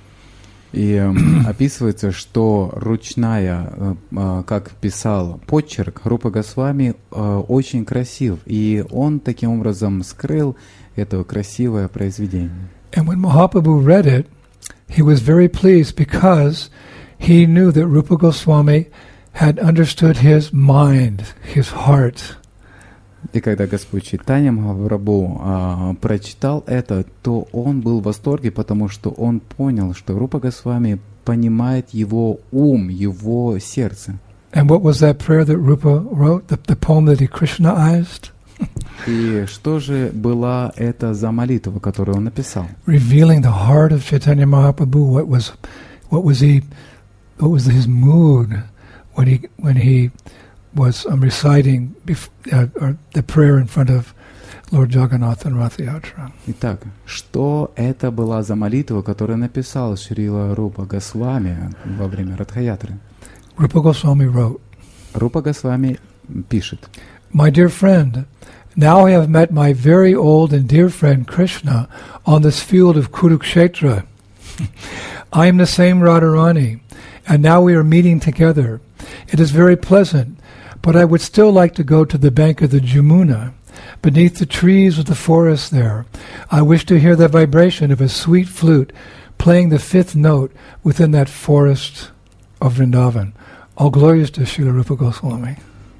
И э, описывается, что ручная, э, э, как писал почерк, Рупа Госвами э, очень красив, и он таким образом скрыл это красивое произведение. And when Mahaprabhu read it, he was very pleased because he knew that Rupa Goswami had understood his mind, his heart. И когда Господь Чайтанья Махапрабху а, прочитал это, то он был в восторге, потому что он понял, что Рупа Госвами понимает его ум, его сердце. And what was that prayer that Rupa wrote, the, the poem that he Krishnaized? И что же была это за молитва, которую он написал? Revealing the heart of Chaitanya Mahaprabhu, what was, what was he, what was his mood when he, when he was um, reciting bef- uh, or the prayer in front of Lord Jagannath and Rath Yatra. Итак, что это была за молитва, которую написал Шрила Рупа Госвами во время Радхаятры? Rupa Goswami wrote, Рупа Госвами пишет: My dear friend, now I have met my very old and dear friend Krishna on this field of Kurukshetra. I am the same Radharani, and now we are meeting together. It is very pleasant, but I would still like to go to the bank of the Jamuna, beneath the trees of the forest there. I wish to hear the vibration of a sweet flute playing the fifth note within that forest of Vrindavan. All glories to Srila Rupa Goswami.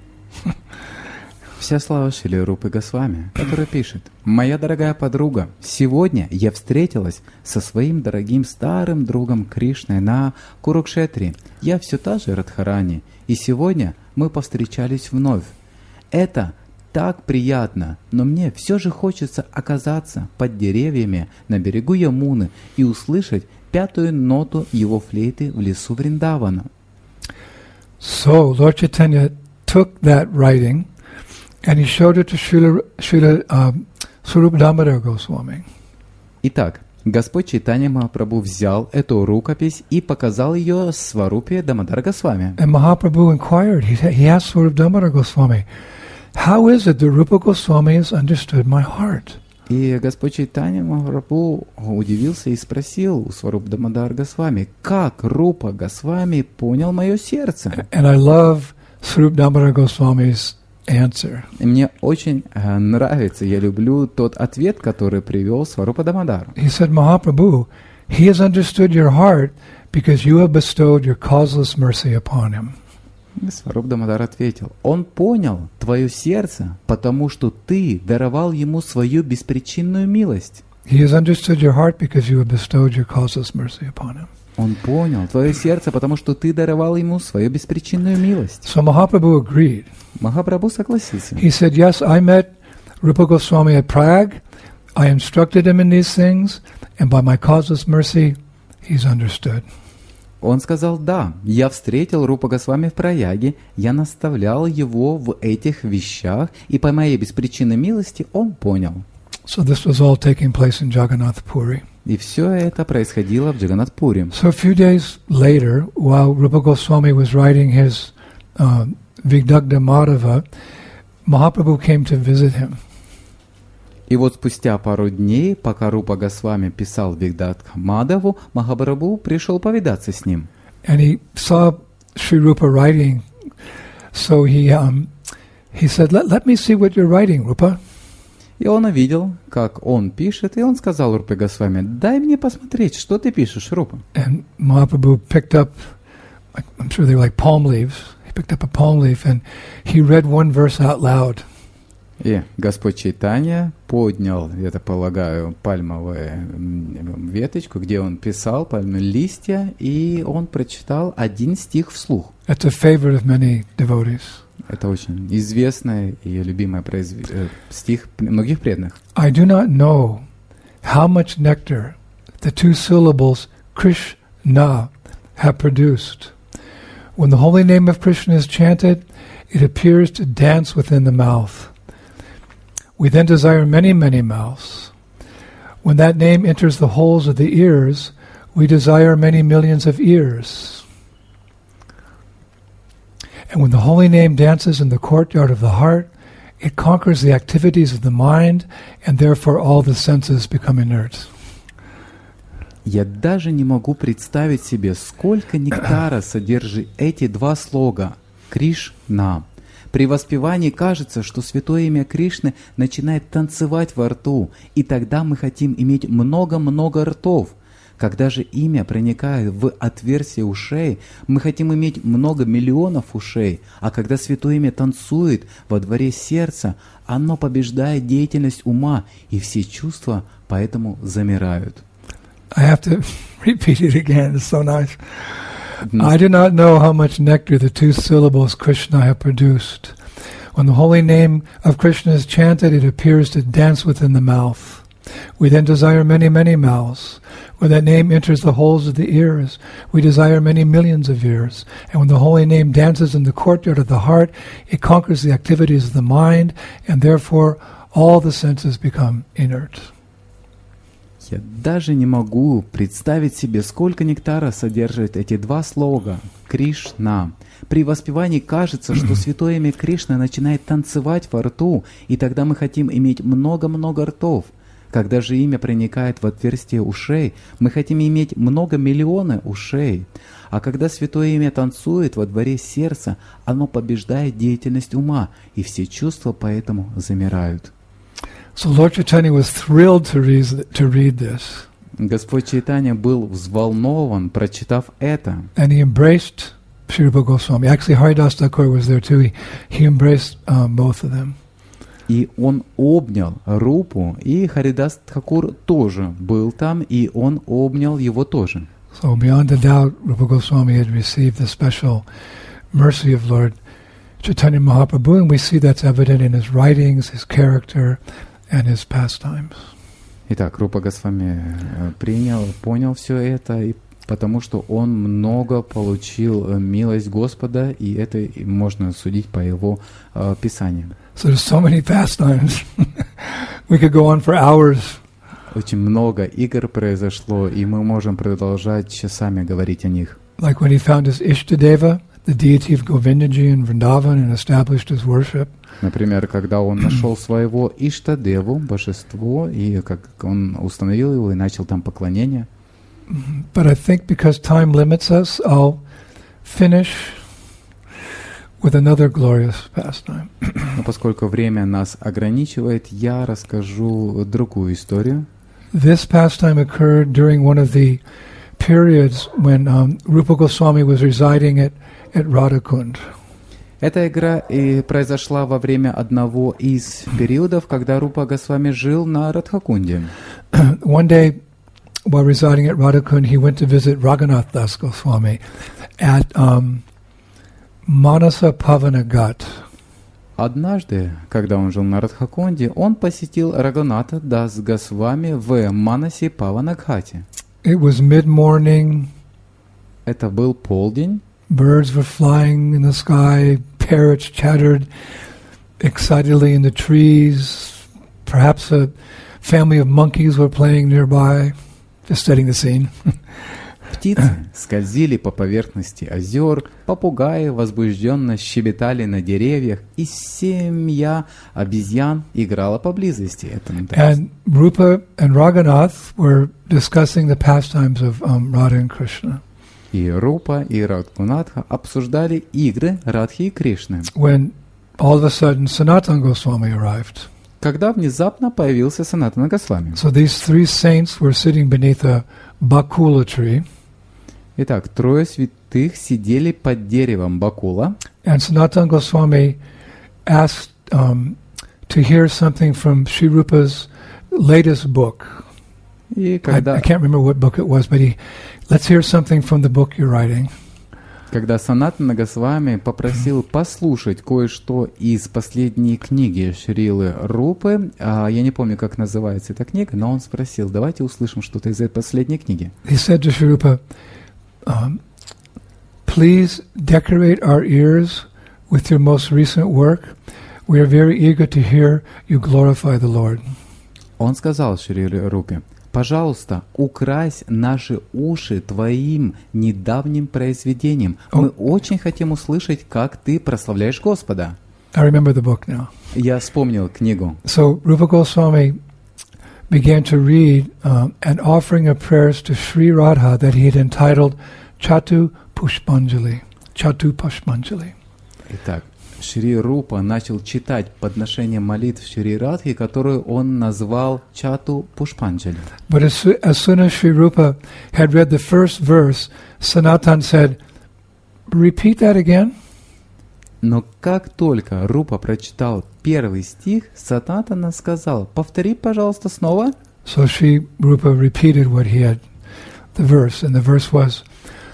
Вся слава Шрили Рупы Госвами, который пишет: «Моя дорогая подруга, сегодня я встретилась со своим дорогим старым другом Кришной на Курукшетре. Я все та же Радхарани, и сегодня мы повстречались вновь. Это так приятно, но мне все же хочется оказаться под деревьями на берегу Ямуны и услышать пятую ноту его флейты в лесу Вриндавана». So Lord Chaitanya took that writing and he showed it to Srila, Srila um, Swarup Damodar Goswami. Итак, Господь Чайтанья Махапрабху взял эту рукопись и показал ее Сварупе Дамодар Госвами. And Mahaprabhu inquired, he, he asked Swarup Damodar Goswami, how is it that Rupa Goswami has understood my heart? И Господь Чайтанья Махапрабху удивился и спросил у Сваруп Дамодар Госвами, как Рупа Госвами понял мое сердце. And I love Swarup Damodar Goswami's answer. И мне очень э, нравится, я люблю тот ответ, который привел Сварупа Дамодар. He said, Mahaprabhu, he has understood your heart because you have bestowed your causeless mercy upon him. Сваруп Дамодар ответил: он понял твое сердце, потому что ты даровал ему свою беспричинную милость. He has understood your heart because you have bestowed your causeless mercy upon him. Он понял твое сердце, потому что ты даровал ему свою беспричинную милость. So Mahaprabhu agreed. Махапрабху согласился. He said, yes, I met Rupa Goswami at Prague. I instructed him in these things, and by my causeless mercy, he's understood. Он сказал: да, я встретил Рупа Госвами в Праяге, я наставлял его в этих вещах, и по моей беспричинной милости он понял. So this was all taking place in Jagannath Puri. И все это происходило в Джаганнат-Пури. So a few days later, while Rupa Goswami was writing his uh, Vigdagda Madhava, Mahaprabhu came to visit him. И вот спустя пару дней, пока Рупа Госвами писал Вигдат Мадаву, Махапрабху пришел повидаться с ним. And he saw Sri Rupa writing, so he um, he said, let, let me see what you're writing, Rupa. И он увидел, как он пишет, и он сказал Рупе Госвами: дай мне посмотреть, что ты пишешь, Рупа. And Mahaprabhu picked up, I'm sure they were like palm leaves, he picked up a palm leaf and he read one verse out loud. И Господь Чайтанья поднял, я так полагаю, пальмовую веточку, где он писал пальмовые листья, и он прочитал один стих вслух. That's a favorite of many devotees. Это очень известный и любимый произв... стих многих преданных. I do not know how much nectar the two syllables Krishna have produced. When the holy name of Krishna is chanted, it appears to dance within the mouth. We then desire many, many mouths. When that name enters the holes of the ears, we desire many millions of ears. And when the holy name dances in the courtyard of the heart, it conquers the activities of the mind, and therefore all the senses become inert. Я даже не могу представить себе, сколько нектара содержит эти два слога «Кришна». При воспевании кажется, что святое имя Кришны начинает танцевать во рту, и тогда мы хотим иметь много-много ртов. Когда же имя проникает в отверстие ушей, мы хотим иметь много миллионов ушей, а когда святое имя танцует во дворе сердца, оно побеждает деятельность ума, и все чувства поэтому замирают. I have to repeat it again, it's so nice. I do not know how much nectar the two syllables Krishna have produced. When the holy name of Krishna is chanted, it appears to dance within the mouth. We then desire many, many mouths. When that name enters the holes of the ears, we desire many millions of ears. And when the holy name dances in the courtyard of the heart, it conquers the activities of the mind, and therefore all the senses become inert. Я даже не могу представить себе, сколько нектара содержит эти два слога «Кришна». При воспевании кажется, что святое имя Кришны начинает танцевать во рту, и тогда мы хотим иметь много-много ртов. Когда же имя проникает в отверстие ушей, мы хотим иметь много миллионов ушей. А когда святое имя танцует во дворе сердца, оно побеждает деятельность ума, и все чувства поэтому замирают. So Lord Chaitanya was thrilled to read, to read this. Господь Чайтанья был взволнован, прочитав это. And he embraced Sri Rupa Goswami. Actually, Haridas Thakur was there too. He, he embraced um, both of them. И он обнял Рупу, и Харидас Тхакур тоже был там, и он обнял его тоже. So beyond a doubt, Rupa Goswami had received the special mercy of Lord Chaitanya Mahaprabhu, and we see that's evident in his writings, his character, and his pastimes. Итак, Рупа Госвами принял, понял все это, и потому что он много получил милость Господа, и это можно судить по его uh, писаниям. So there's so many pastimes. We could go on for hours. Очень много игр произошло, и мы можем продолжать часами говорить о них. Like when he found his Ishtadeva, the deity of Govindaji in Vrindavan, and established his worship. Например, когда он нашел своего Иштадеву, божество, и как он установил его и начал там поклонение. But I think because time limits us, I'll finish with another glorious pastime. Но поскольку время нас ограничивает, я расскажу другую историю. This pastime occurred during one of the periods when um, Rupa Goswami was residing at, at Radhakund. Эта игра и произошла во время одного из периодов, когда Рупа Госвами жил на Радхакунде. One day, while residing at Radhakund, he went to visit Raghunath Das Goswami at um, Manasa Pavanagat. Однажды, когда он жил на Радхакунде, он посетил Рагуната Дас Госвами в Манасе Паванагхате. It was mid-morning. Это был полдень. Birds were flying in the sky, parrots chattered excitedly in the trees. Perhaps a family of monkeys were playing nearby, just setting the scene. Птицы скользили по поверхности озер, попугаи возбужденно щебетали на деревьях, и семья обезьян играла поблизости. Это and Rupa and Raghunath were discussing the pastimes of um, Radha and Krishna. И Рупа, и Рагхунатха обсуждали игры Радхи и Кришны. When all of a sudden Sanatana Goswami arrived. Когда внезапно появился Санатана Госвами. So these three saints were sitting beneath a bakula tree. Итак, трое святых сидели под деревом Бакула. And Sanatana Goswami asked um, to hear something from Sri Rupa's latest book. И когда, I, I can't remember what book it was, but he, let's hear something from the book you're writing. Когда Санатана Госвами попросил послушать кое-что из последней книги Шрилы Рупы, а я не помню, как называется эта книга, но он спросил, давайте услышим что-то из этой последней книги. He said to Sri Rupa, um, please decorate our ears with your most recent work. We are very eager to hear you glorify the Lord. Он сказал Шриле Рупе, пожалуйста, укрась наши уши твоим недавним произведением. Мы oh. очень хотим услышать, как ты прославляешь Господа. I remember the book now. Я вспомнил книгу. So Rupa Goswami began to read um, an offering of prayers to Sri Radha that he had entitled Chatu Pushpanjali. Chatu Pushpanjali. Итак, Шри Рупа начал читать подношение молитв Шри Радхи, которую он назвал Чату Пушпанджали. But as, so, as soon as Sri Rupa had read the first verse, Sanatan said, repeat that again. Но как только Рупа прочитал первый стих, Санатана сказал, повтори, пожалуйста, снова. So Sri Rupa repeated what he had, the verse, and the verse was,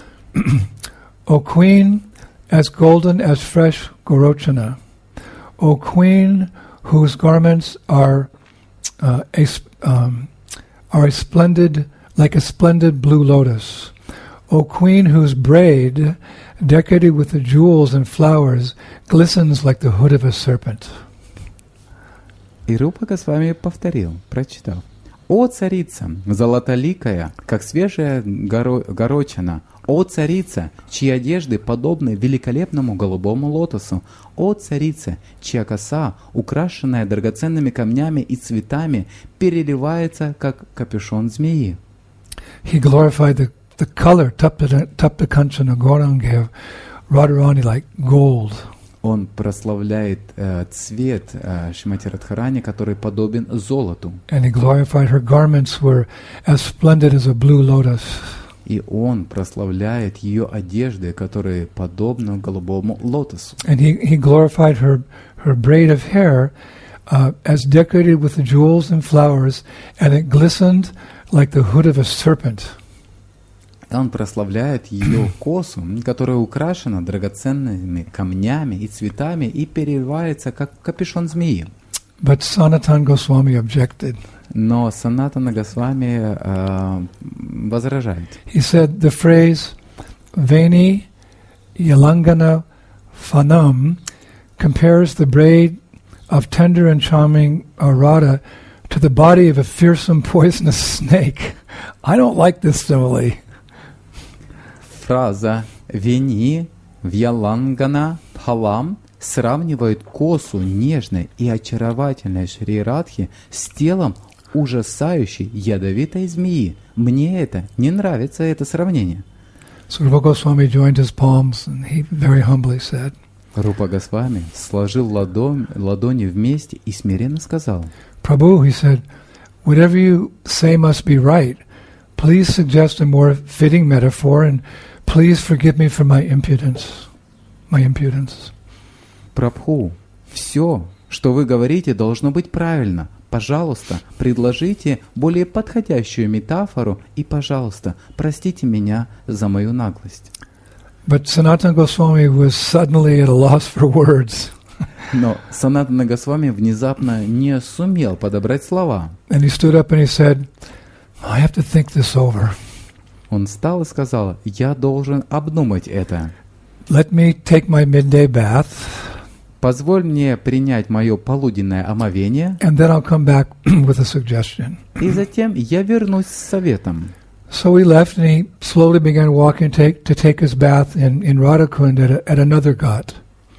O Queen, as golden as fresh Gorochana, O Queen, whose garments are uh, a, um, are a splendid, like a splendid blue lotus, O Queen, whose braid, decorated with the jewels and flowers, glistens like the hood of a serpent. И Рупа Госвами повторил, прочитал. О царица, золотоликая, как свежая горо- горочина, о царица, чьи одежды подобны великолепному голубому лотосу, о царица, чья коса, украшенная драгоценными камнями и цветами, переливается, как капюшон змеи. He glorified the, the color, Tapta Kanchana Gaurangi of Radharani, like gold. Он прославляет э, цвет э, Шримати Радхарани, который подобен золоту. And he glorified her garments were as splendid as a blue lotus. И он прославляет ее одежды, которые подобны голубому лотосу. And he, he glorified her, her braid of hair uh, as decorated with the jewels and flowers, and it glistened like the hood of a serpent. Он прославляет ее косу, которая украшена драгоценными камнями и цветами и переливается, как капюшон змеи. But Sanatana Goswami objected. Но Санатана Госвами э, возражает. He said the phrase Veni Yalangana Fanam compares the braid of tender and charming Radha to the body of a fearsome poisonous snake. I don't like this simile. Фраза «Вени Вьялангана Пхалам» сравнивает косу нежной и очаровательной Шри Радхи с телом ужасающей ядовитой змеи. Мне это не нравится, это сравнение. So Rupa Goswami joined his palms and he very humbly said, Рупа Госвами сложил ладонь, ладони вместе и смиренно сказал, Prabhu, he said, whatever you say must be right. Please suggest a more fitting metaphor and please forgive me for my impudence. My impudence. Прабху, все, что вы говорите, должно быть правильно. Пожалуйста, предложите более подходящую метафору и, пожалуйста, простите меня за мою наглость. But Sanatana Goswami was suddenly at a loss for words. Но Санатана Госвами внезапно не сумел подобрать слова. And he stood up and he said, I have to think this over. Он встал и сказал, я должен обдумать это. Let me take my midday bath. Позволь мне принять мое полуденное омовение. And then I'll come back with a suggestion. И затем я вернусь с советом. So he left, and he slowly began walking take, to take his bath in, in Radhakund at, a, at another ghat.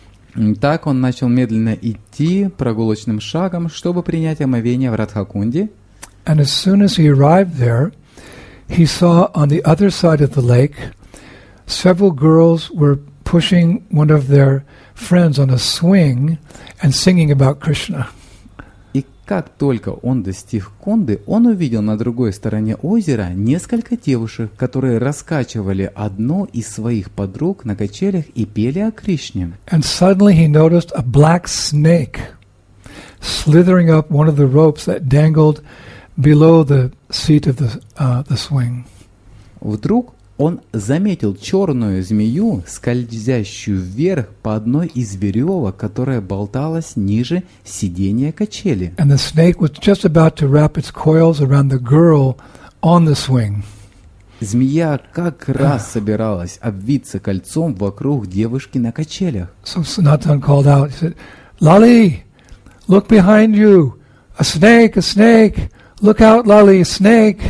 Так он начал медленно идти прогулочным шагом, чтобы принять омовение в Радхакунде. And as soon as he arrived there, he saw on the other side of the lake several girls were pushing one of their friends on a swing and singing about Krishna. И как только он достиг Кунды, он увидел на другой стороне озера несколько девушек, которые раскачивали одну из своих подруг на качелях и пели о Кришне. And suddenly he noticed a black snake slithering up one of the ropes that dangled below the seat of the, uh, the swing. Вдруг он заметил черную змею, скользящую вверх по одной из веревок, которая болталась ниже сидения качели. And the snake was just about to wrap its coils around the girl on the swing. Змея как раз собиралась обвиться кольцом вокруг девушки на качелях. So Sanatan called out. He said, "Lali, look behind you! A snake! A snake! Look out, Lali! A snake!"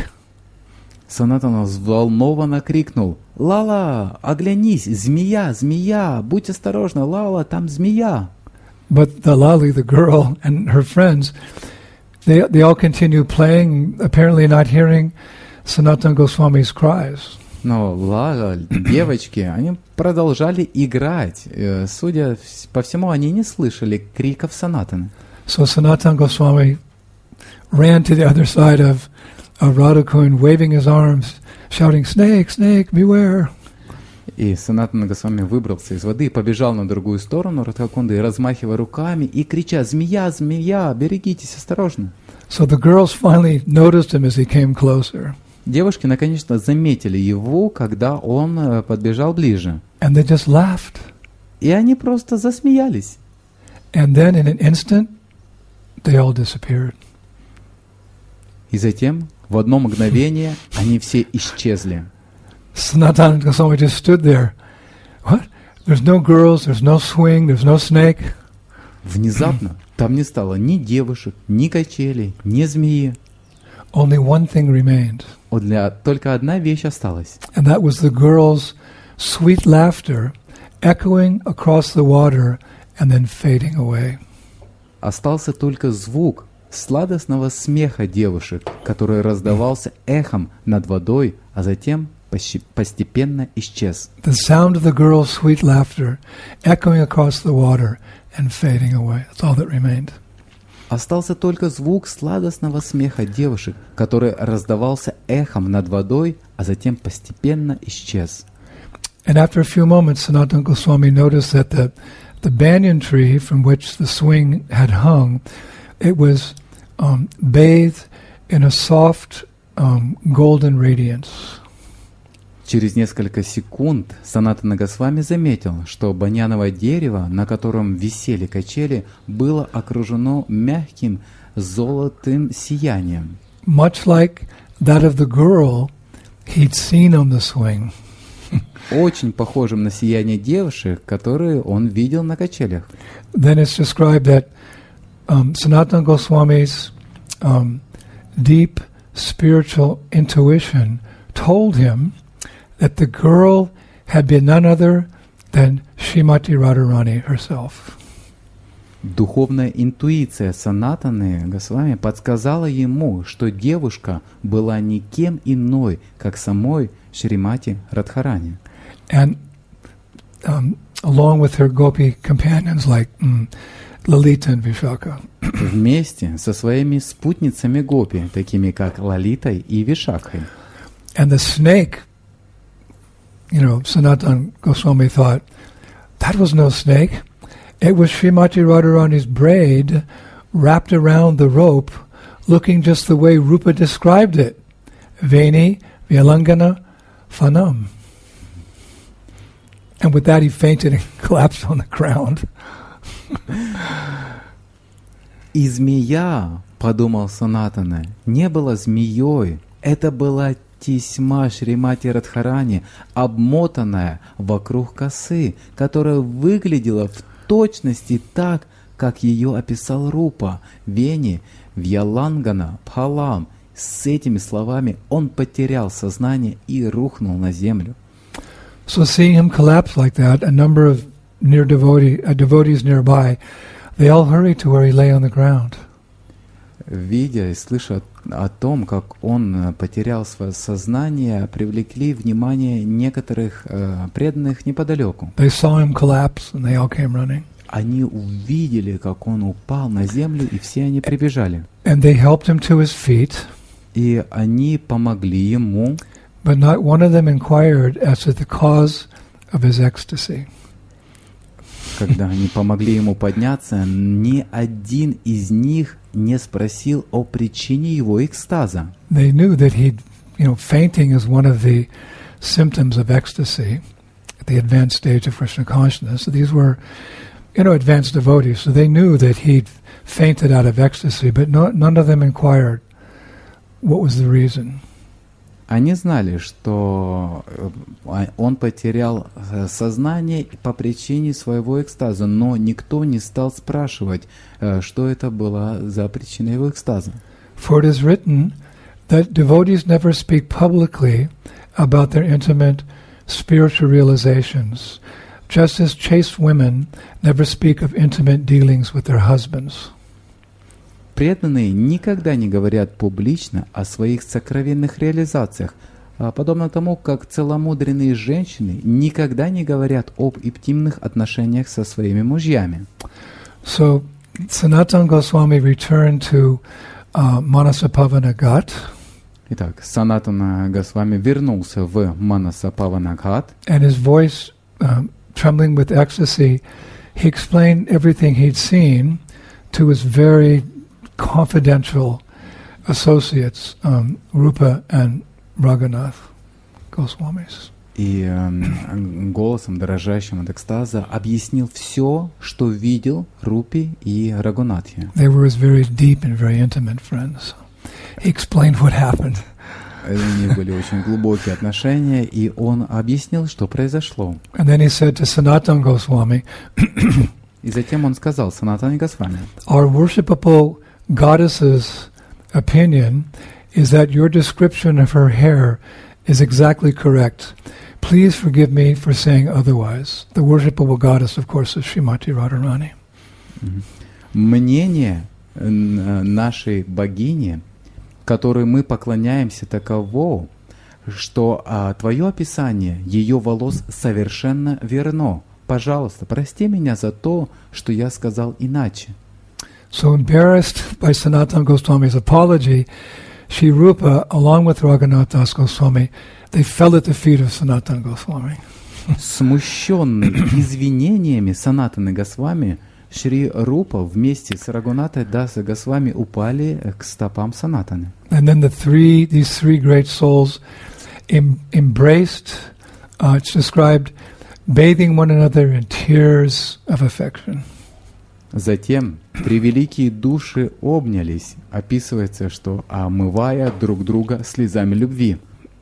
Санатана взволнованно крикнул: «Лала, оглянись! Змея! Змея! Будь осторожна, Лала, там змея!» But the Lali, the girl, and her friends, they they all continue playing, apparently not hearing Sanatana Goswami's cries. Но Лала, девочки, они продолжали играть. Судя по всему, они не слышали криков Санатаны. So Sanatana Goswami ran to the other side of of Radhakund, waving his arms, shouting, "Snake, snake, beware!" И Санатана Госвами выбрался из воды и побежал на другую сторону Радхакунды, размахивая руками и крича: «Змея, змея, берегитесь, осторожно!» So the girls finally noticed him as he came closer. Девушки наконец-то заметили его, когда он подбежал ближе. And they just laughed. И они просто засмеялись. And then in an instant, they all disappeared. И затем, в одно мгновение, они все исчезли. Sanatana Goswami just stood there. What? There's no girls, there's no swing, there's no snake. Внезапно там не стало ни девушек, ни качелей, ни змеи. Only one thing remained. Для, только одна вещь осталась. And that was the girls' sweet laughter echoing across the water and then fading away. Остался только звук сладостного смеха девушек, который раздавался эхом над водой, а затем постепенно исчез. The sound of the girls' sweet laughter echoing across the water and fading away. That's all that remained. Остался только звук сладостного смеха девушек, который раздавался эхом над водой, а затем постепенно исчез. And after a few moments, Sanatana Goswami noticed that the, the banyan tree from which the swing had hung, it was um, bathed in a soft um, golden radiance. Через несколько секунд Санатана Госвами заметил, что баньяновое дерево, на котором висели качели, было окружено мягким золотым сиянием. Much like that of the girl he'd seen on the swing. Очень похожим на сияние девушек, которые он видел на качелях. Then it's described that um, Sanatana Goswami's um, deep spiritual intuition told him that the girl had been none other than Srimati Radharani herself. Духовная интуиция Санатаны Госвами подсказала ему, что девушка была никем иной, как самой Шримати Радхарани. And um, along with her gopi companions like mm, Lalita and Vishaka. Вместе со своими спутницами гопи, такими как Лалитой и Вишакхой. And the snake, you know, Sanatana Goswami thought, that was no snake. It was Srimati Radharani's braid wrapped around the rope, looking just the way Rupa described it. Veni, Vyalangana, Fanam. And with that he fainted and collapsed on the ground. И змея, подумал Санатана, не была змеей, это была тесьма Шримати Радхарани, обмотанная вокруг косы, которая выглядела в точности так, как ее описал Рупа, Вени, Вьялангана, Пхалам С этими словами он потерял сознание и рухнул на землю. So seeing him collapse like that, a number of near devotee, uh, devotees nearby, they all hurried to where he lay on the ground. Видя и слыша о том, как он потерял свое сознание, привлекли внимание некоторых э, преданных неподалеку. They saw him collapse and they all came running. Они увидели, как он упал на землю, и все они прибежали. And they helped him to his feet. И они помогли ему. But not one of them inquired as to the cause of his ecstasy. Когда они помогли ему подняться, ни один из них не спросил о причине его экстаза. They knew that he'd, you know, fainting is one of the symptoms of ecstasy at the advanced stage of Krishna consciousness. So these were, you know, advanced devotees. So they knew that he'd fainted out of ecstasy, but no, none of them inquired what was the reason. Они знали, что он потерял сознание по причине своего экстаза, но никто не стал спрашивать, что это была за причина его экстаза. For it is written that devotees never speak publicly about their intimate spiritual realizations, just as chaste women never speak of intimate dealings with their husbands. Преданные никогда не говорят публично о своих сокровенных реализациях, подобно тому, как целомудренные женщины никогда не говорят об интимных отношениях со своими мужьями. So Sanatana Goswami returned to uh, Manasapavana Ghat. Итак, Санатана Госвами вернулся в Манасапавана Гhat. And his voice, um, trembling with ecstasy, he explained everything he'd seen to his very confidential associates, um, Rupa and Raghunath Goswamis. И э, голосом, дрожащим от экстаза, объяснил все, что видел Рупи и Рагунатхи. They were his very deep and very intimate friends. He explained what happened. У них были очень глубокие отношения, и он объяснил, что произошло. And then he said to Sanatana Goswami, и затем он сказал Санатане Госвами, our worshipable goddess's opinion is that your description of her hair is exactly correct. Please forgive me for saying otherwise. The worshipable goddess, of course, is Srimati Radharani. Мнение нашей богини, которой мы поклоняемся, таково, что а, твое описание ее волос совершенно верно. Пожалуйста, прости меня за то, что я сказал иначе. So embarrassed by Sanatana Goswami's apology, Shri Rupa, along with Raghunath Das Goswami, they fell at the feet of Sanatana Goswami. Смущенный извинениями Санатаны Госвами, Шри Рупа вместе с Рагунатхой Даса Госвами упали к стопам Санатаны. And then the three, these three great souls em- embraced, uh, it's described, bathing one another in tears of affection. Затем превеликие души обнялись. Описывается, что омывая друг друга слезами любви.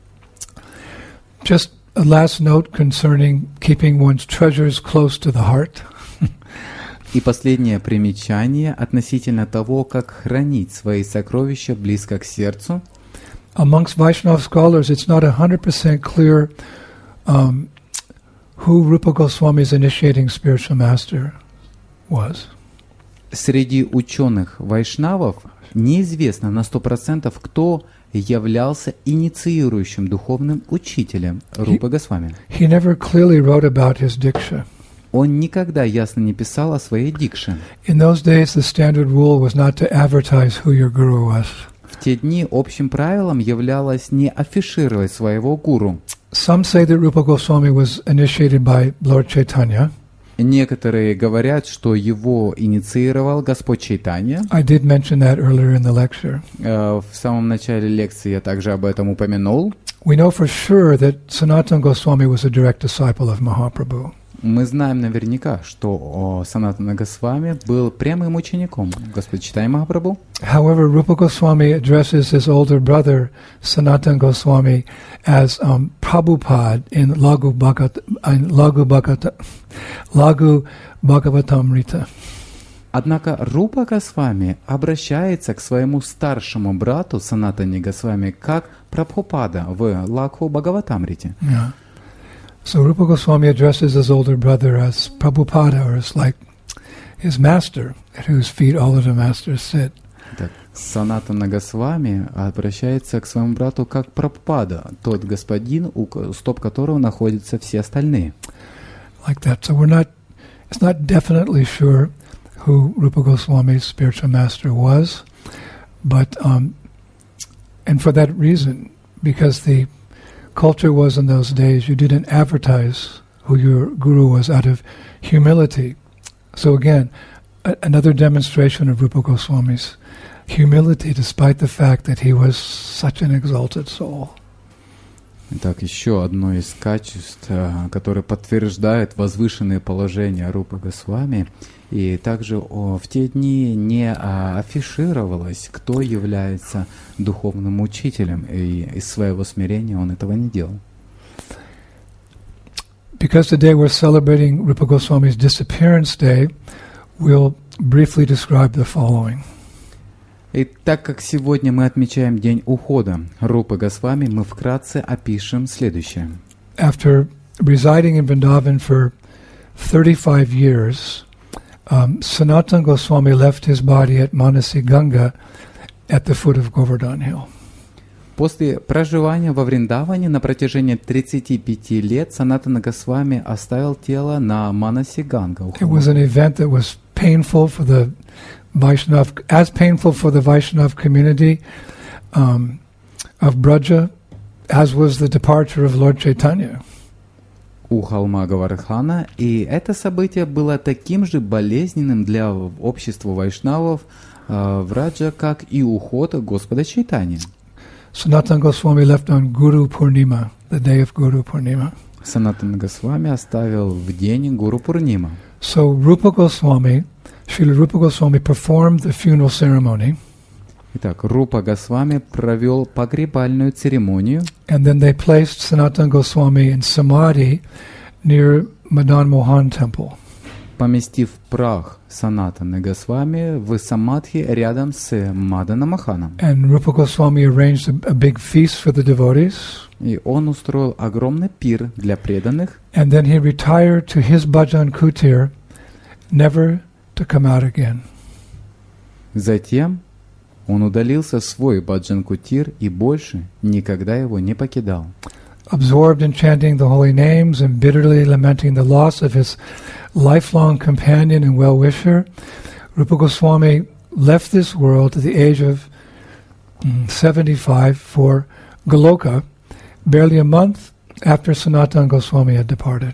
Just a last note concerning keeping one's treasures close to the heart. И последнее примечание относительно того, как хранить свои сокровища близко к сердцу. Amongst Vaishnava scholars, it's not one hundred percent clear um, who Rupa Goswami's initiating spiritual master was. Среди ученых вайшнавов неизвестно на сто процентов, кто являлся инициирующим духовным учителем Рупы Госвами. He never clearly wrote about his diksha. Он никогда ясно не писал о своей дикше. In those days, the standard rule was not to advertise who your guru was. В те дни общим правилом являлось не афишировать своего гуру. Some say that Rupa Goswami was initiated by Lord Chaitanya. Некоторые говорят, что его инициировал Господь Чайтанья. I did mention that earlier in the lecture. В самом начале лекции я также об этом упомянул. We know for sure that Sanatana Goswami was a direct disciple of Mahaprabhu. Мы знаем наверняка, что Санатана Госвами был прямым учеником Господа Чайтаньи Махапрабху. However, Rupa Goswami addresses his older brother Sanatana Goswami as um, Prabhupada in Lagu Bhagat in Lagu Bhagat Lagu Bhagavatamrita. Однако Рупа Госвами обращается к своему старшему брату Санатане Госвами как Прабхупада в Лакху Бхагаватамрите. Yeah. So Rupa Goswami addresses his older brother as Prabhupada, or as like his master, at whose feet all of the masters sit. Так, Санатана Госвами обращается к своему брату как Прабхупада, тот господин, у стоп которого находятся все остальные. Like that. So we're not, it's not definitely sure who Rupa Goswami's spiritual master was, but, um, and for that reason, because the culture was in those days, you didn't advertise who your guru was out of humility. So again, a- another demonstration of Rupa Goswami's humility, despite the fact that he was such an exalted soul. Итак, еще одно из качеств, которое подтверждает возвышенное положение Рупы Госвами, и также в те дни не афишировалось, кто является духовным учителем, и из своего смирения он этого не делал. Because today we're celebrating Rupa Goswami's disappearance day, we'll briefly describe the following. И так как сегодня мы отмечаем день ухода Рупы Госвами, мы вкратце опишем следующее. After residing in Vrindavan for thirty-five years, um, Sanatana Goswami left his body at Manasi Ganga at the foot of Govardhan Hill. После проживания во Вриндаване на протяжении тридцати пяти лет Санатана Госвами оставил тело на Манаси Ганга. It was an event that was painful for the Vaishnav, as painful for the Vaishnav community um, of Braja, as was the departure of Lord Chaitanya. У холма Гавардхана, и это событие было таким же болезненным для общества вайшнавов э, в Раджа, как и уход Господа Чайтаньи. Sanatana Goswami left on Guru Purnima, the day of Guru Purnima. Санатана Госвами оставил в день Гуру Пурнима. So Rupa Goswami, Srila Rupa Goswami performed the funeral ceremony. Итак, Рупа Госвами провел погребальную церемонию. And then they placed Sanatana Goswami in Samadhi near Madan Mohan temple. Поместив прах Санатаны Госвами в самадхи рядом с Мадана Маханом. And Rupa Goswami arranged a, a big feast for the devotees. И он устроил огромный пир для преданных. And then he retired to his bhajan kutir, never to come out again. Затем он удалился в свой баджан-кутир и больше никогда его не покидал. Absorbed in chanting the holy names and bitterly lamenting the loss of his lifelong companion and well-wisher, Rupa Goswami left this world at the age of mm, seventy-five for Goloka, barely a month after Sanatana Goswami had departed.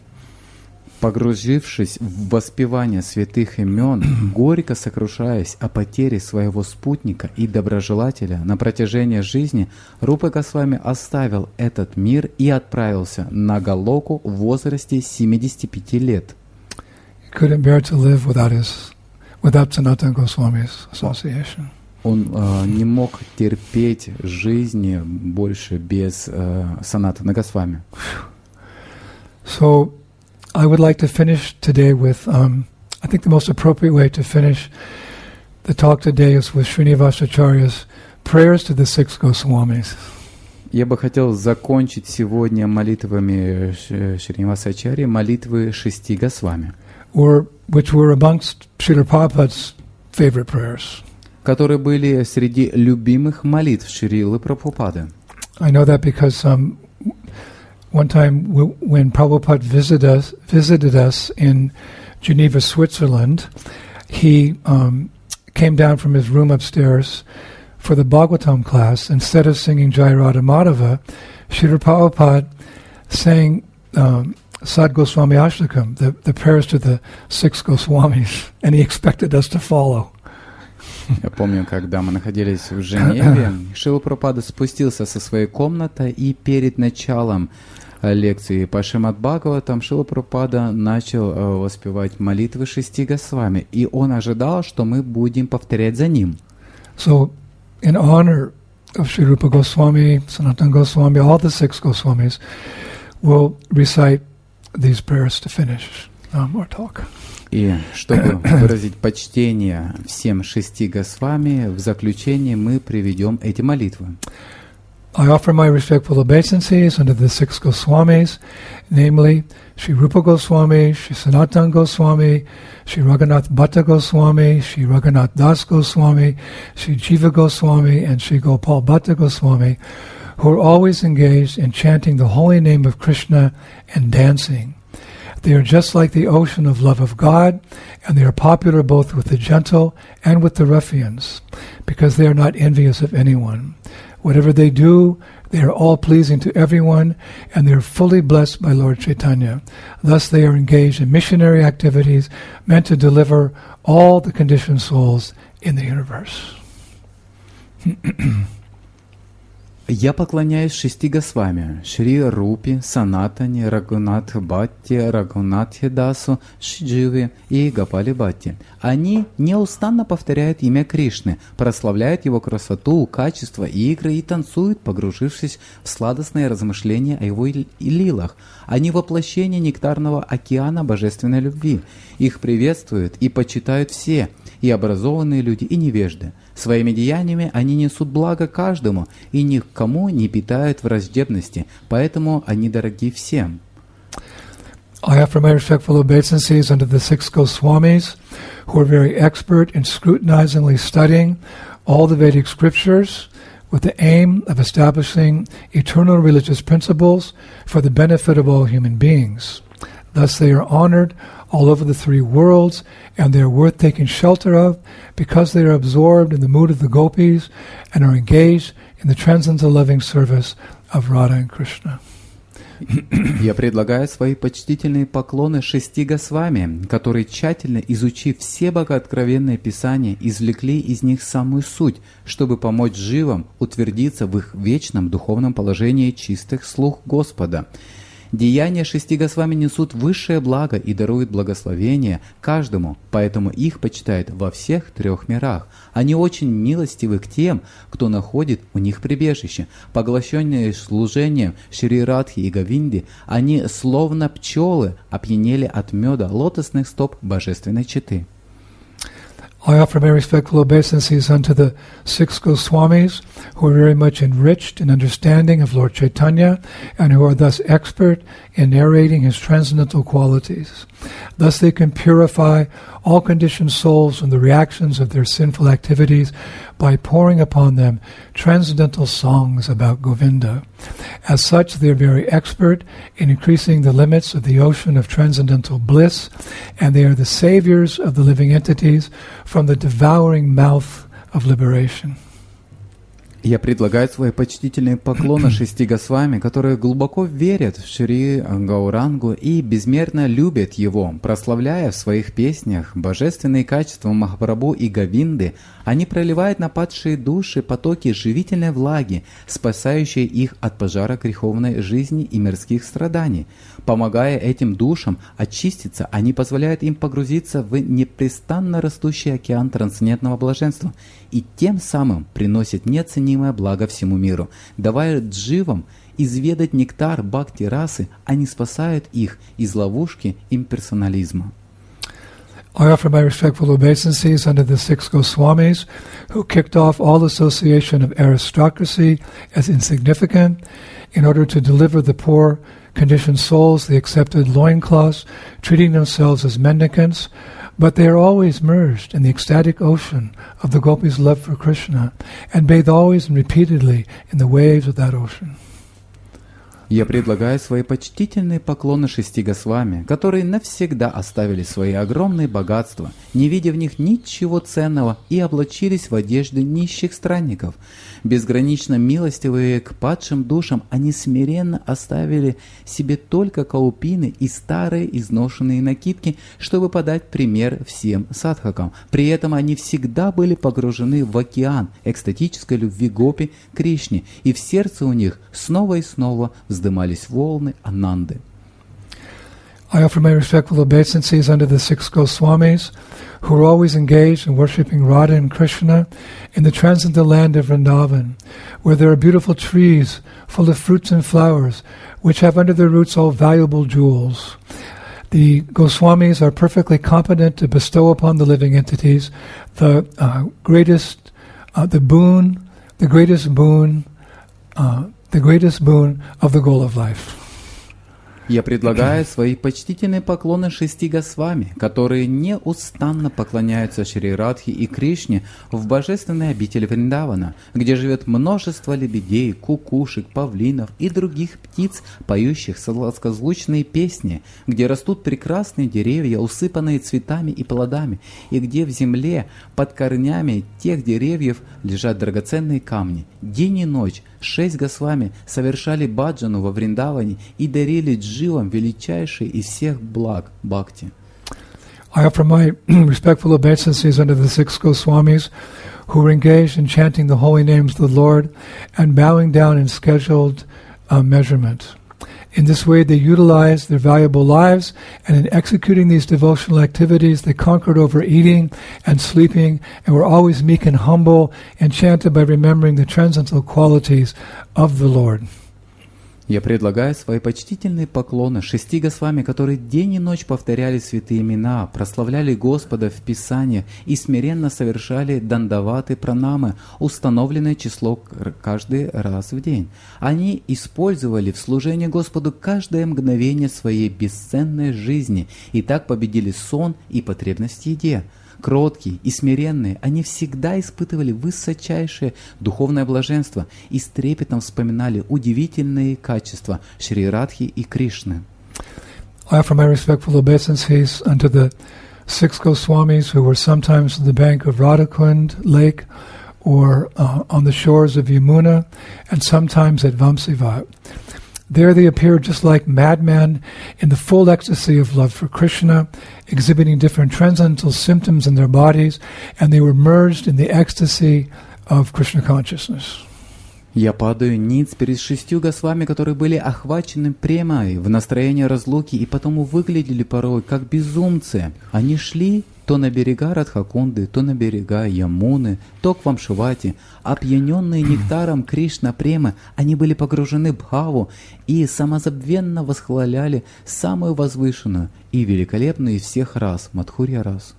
Погрузившись в воспевание святых имен, горько сокрушаясь о потере своего спутника и доброжелателя на протяжении жизни, Рупа Госвами оставил этот мир и отправился на Галоку в возрасте семидесяти пяти лет. He couldn't bear to live without his, without Sanatana Goswami's association. Он э, не мог терпеть жизни больше без э, Санатана Госвами. So I would like to finish today with, um, I think the most appropriate way to finish the talk today is with Srinivasacharya's prayers to the six Goswamis. Я бы хотел закончить сегодня молитвами Шринивасачарьи, молитвы шести Госвами, or which were amongst Srila Prabhupada's favorite prayers. которые были среди любимых молитв Шрилы Прабхупады. I know that because um, one time w- when Prabhupada visited us, visited us in Geneva, Switzerland, he um, came down from his room upstairs for the Bhagavatam class. Instead of singing Jai Radha Madhava, Srila Prabhupada sang um, Sad Goswami Ashtakam, the, the prayers to the six Goswamis, and he expected us to follow. Я помню, когда мы находились в Женеве, Шрила Прабхупада спустился со своей комнаты, и перед началом лекции по Шримад Бхагаватам Шрила Прабхупада начал э, воспевать молитвы шести Госвами, и он ожидал, что мы будем повторять за ним. So, in honor of Sri Rupa Goswami, Sanatana Goswami, all the six Goswamis, we'll recite these prayers to finish. No more talk. И чтобы выразить почтение всем шести Госвами, в заключение мы приведем эти молитвы. I offer my respectful obeisances unto the six Goswamis, namely Sri Rupa Goswami, Sri Sanatan Goswami, Sri Raghunath Bhatta Goswami, Sri Raghunath Das Goswami, Sri Jiva Goswami, and Sri Gopal Bhatta Goswami, who are always engaged in chanting the holy name of Krishna and dancing. They are just like the ocean of love of God, and they are popular both with the gentle and with the ruffians, because they are not envious of anyone. Whatever they do, they are all pleasing to everyone, and they are fully blessed by Lord Chaitanya. Thus they are engaged in missionary activities meant to deliver all the conditioned souls in the universe. Я поклоняюсь шести Госвами, Шри Рупе, Санатане, Рагунатхе Бхатте, Рагунатхе Дасу, Шидживе и Гопале Бхатте. Они неустанно повторяют имя Кришны, прославляют его красоту, качество, игры и танцуют, погрузившись в сладостные размышления о его лилах. Они воплощение нектарного океана божественной любви. Их приветствуют и почитают все, и образованные люди, и невежды. Своими деяниями они несут благо каждому и никому не питают враждебности, поэтому они дороги всем. I offer my respectful obeisances unto the six Goswamis, who are very expert in scrutinizingly studying all the Vedic scriptures with the aim of establishing eternal religious principles for the benefit of all human beings. Thus they are honored all over the three worlds, and they are worth taking shelter of because they are absorbed in the mood of the gopis and are engaged in the transcendental loving service of Radha and Krishna. Я предлагаю свои почтительные поклоны шести Госвами, которые, тщательно изучив все богооткровенные писания, извлекли из них самую суть, чтобы помочь живым утвердиться в их вечном духовном положении чистых слуг Господа. Деяния шести Госвами несут высшее благо и даруют благословение каждому, поэтому их почитают во всех трех мирах. Они очень милостивы к тем, кто находит у них прибежище. Поглощенные служением Шри Радхи и Говинды, они, словно пчелы, опьянели от меда лотосных стоп божественной четы. I offer my respectful obeisances unto the six Goswamis, who are very much enriched in understanding of Lord Chaitanya, and who are thus expert in narrating his transcendental qualities. Thus they can purify all conditioned souls from the reactions of their sinful activities by pouring upon them transcendental songs about Govinda. As such, they are very expert in increasing the limits of the ocean of transcendental bliss, and they are the saviors of the living entities from the devouring mouth of liberation. Я предлагаю свои почтительные поклоны шести Госвами, которые глубоко верят в Шри Гаурангу и безмерно любят его, прославляя в своих песнях божественные качества Махапрабху и Говинды. Они проливают на падшие души потоки живительной влаги, спасающие их от пожара греховной жизни и мирских страданий. Помогая этим душам очиститься, они позволяют им погрузиться в непрестанно растущий океан трансцендентного блаженства и тем самым приносят неоценимое благо всему миру. Давая дживам изведать нектар бхакти-расы, они спасают их из ловушки имперсонализма. I offer my respectful obeisances unto the six Goswamis, who kicked off all association of aristocracy as insignificant in order to deliver the poor conditioned souls. They accepted loincloths, treating themselves as mendicants, but they are always merged in the ecstatic ocean of the gopis' love for Krishna and bathe always and repeatedly in the waves of that ocean. Я предлагаю свои почтительные поклоны шести Госвами, которые навсегда оставили свои огромные богатства, не видя в них ничего ценного, и облачились в одежды нищих странников. Безгранично милостивые к падшим душам, они смиренно оставили себе только каупины и старые изношенные накидки, чтобы подать пример всем садхакам. При этом они всегда были погружены в океан экстатической любви гопи к Кришне, и в сердце у них снова и снова вздымались волны Ананды. I offer my respectful obeisances unto the six Goswamis, who are always engaged in worshipping Radha and Krishna in the transcendental land of Vrindavan, where there are beautiful trees full of fruits and flowers, which have under their roots all valuable jewels. The Goswamis are perfectly competent to bestow upon the living entities the uh, greatest, uh, the boon, the greatest boon, uh, the greatest boon of the goal of life. Я предлагаю свои почтительные поклоны шести Госвами, которые неустанно поклоняются Шри Радхе и Кришне в божественной обители Вриндавана, где живет множество лебедей, кукушек, павлинов и других птиц, поющих сладкозвучные песни, где растут прекрасные деревья, усыпанные цветами и плодами, и где в земле под корнями тех деревьев лежат драгоценные камни. День и ночь шесть Госвами совершали баджану во Вриндаване и дарили дживам величайшие из всех благ бхакти. I offer my respectful obeisances unto the six Goswamis who were engaged in chanting the holy names of the Lord and bowing down in scheduled uh, measurement. In this way they utilized their valuable lives, and in executing these devotional activities they conquered over eating and sleeping and were always meek and humble, enchanted by remembering the transcendental qualities of the Lord. Я предлагаю свои почтительные поклоны шести Госвами, которые день и ночь повторяли святые имена, прославляли Господа в Писаниях и смиренно совершали дандаваты пранамы, установленное число каждый раз в день. Они использовали в служении Господу каждое мгновение своей бесценной жизни и так победили сон и потребность в еде. Кроткие и смиренные, они всегда испытывали высочайшее духовное блаженство и с трепетом вспоминали удивительные качества Шри Радхи и Кришны. I offer my respectful obeisances unto the six Goswamis who were sometimes on the bank of Radhakund Lake or uh, on the shores of Yamuna and sometimes at Vamsivat. There they appeared just like madmen in the full ecstasy of love for Krishna, exhibiting different transcendental symptoms in their bodies, and they were merged in the ecstasy of Krishna consciousness. Я падаю ниц перед шестью Госвами, которые были охвачены премой в настроении разлуки и потому выглядели порой как безумцы. Они шли то на берега Радхакунды, то на берега Ямуны, то к Вамшивати. Опьяненные нектаром Кришна премы, они были погружены в бхаву и самозабвенно восхваляли самую возвышенную и великолепную из всех рас, Мадхурья рас.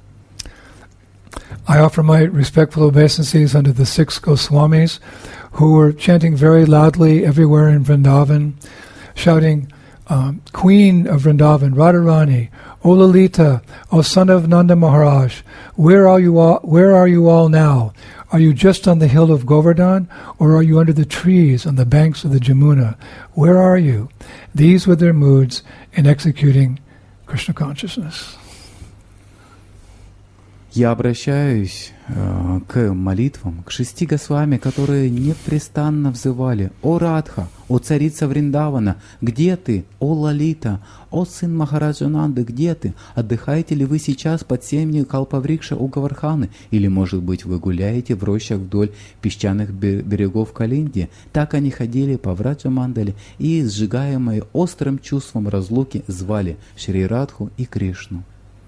I offer my respectful obeisances unto the six Goswamis who were chanting very loudly everywhere in Vrindavan, shouting, um, Queen of Vrindavan, Radharani, O Lalita, O son of Nanda Maharaj, where are you all, where are you all now? Are you just on the hill of Govardhan, or are you under the trees on the banks of the Jamuna? Where are you? These were their moods in executing Krishna consciousness. Я обращаюсь э, к молитвам, к шести Госвами, которые непрестанно взывали: «О Радха, о царица Вриндавана, где ты? О Лалита, о сын Махараджа Нанды, где ты? Отдыхаете ли вы сейчас под сенью Калпаврикша у Гавардханы? Или, может быть, вы гуляете в рощах вдоль песчаных берегов Калинди?» Так они ходили по Враджа-мандале и, сжигаемые острым чувством разлуки, звали Шри Радху и Кришну.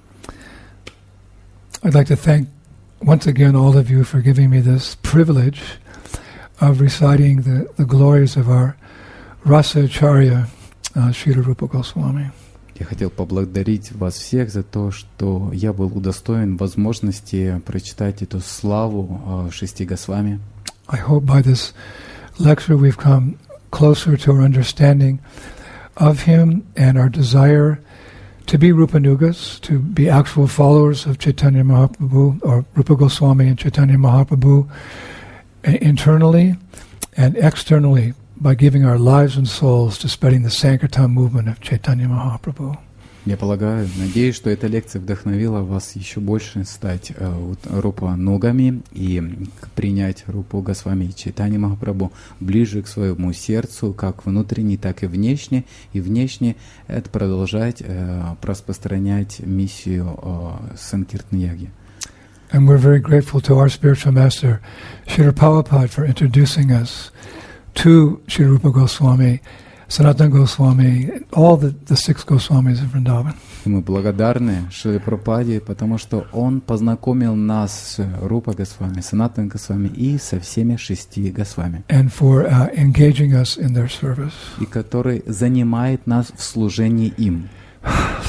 I'd like to thank once again all of you for giving me this privilege of reciting the, the glories of our Rasacharya, uh, Srila Rupa Goswami. Я хотел поблагодарить вас всех за то, что я был удостоен возможности прочитать эту славу uh, шести Госвами. I hope by this lecture we've come closer to our understanding of him and our desire to be Rupanugas, to be actual followers of Chaitanya Mahaprabhu, or Rupa Goswami and Chaitanya Mahaprabhu, internally and externally, by giving our lives and souls to spreading the Sankirtan movement of Chaitanya Mahaprabhu. Я полагаю, надеюсь, что эта лекция вдохновила вас еще больше стать э, Рупа-нугами и принять Рупу Госвами и Чайтанья Махапрабху ближе к своему сердцу, как внутренне, так и внешне, и внешне это продолжать э, распространять миссию э, Санкиртан-яги. And we're very grateful to our spiritual master, Srila Prabhupada, for introducing us to Srila Rupa Goswami, Sanatana Goswami, all the, the six Goswamis of Vrindavan. Мы благодарны Шриле Прабхупаде, потому что он познакомил нас с Рупа Госвами, Санатана Госвами и со всеми шести Госвами. And for uh, engaging us in their service. И который занимает нас в служении им.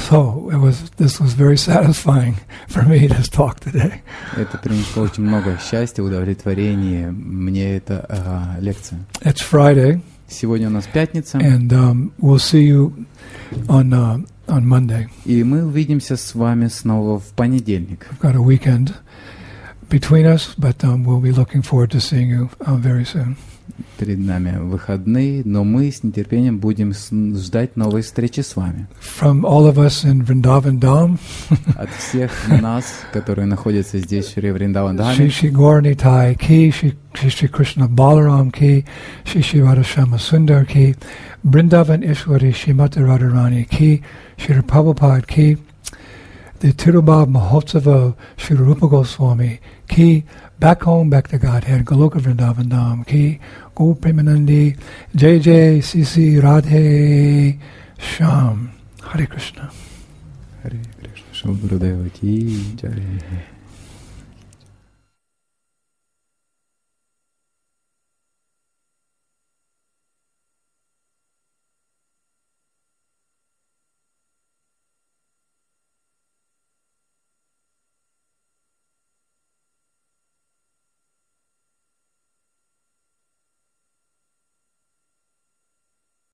So it was. This was very satisfying for me to talk today. Это принесло очень много счастья, удовлетворения мне эта uh, лекция. It's Friday. Сегодня у нас пятница. And um, we'll see you on uh, on Monday. И мы увидимся с вами снова в понедельник. We've got a weekend between us, but um, we'll be looking forward to seeing you uh, very soon. Перед нами выходные, но мы с нетерпением будем ждать новой встречи с вами. From all of us in Vrindavan Dham, от всех нас, которые находятся здесь, в Шри Вриндаван Dhаме, Shri Gaur Nitai Ki, Shri Shri Krishna Balaram Ki, Shri Shri Radhashama Sundar Ki, Vrindavan Ishwari Shrimati Radharani Ki, Shri Prabhupada Ki, the Tirubhav Mahotsava Shri Rupa Goswami Ki, back home, back to Godhead, Goloka Vrindavan Dham Ki, Go Premanandi, Jai Jai, Sisi Radhe, Sham, Hare Krishna. Hare Krishna, Shri Gurudeva Ki Jai.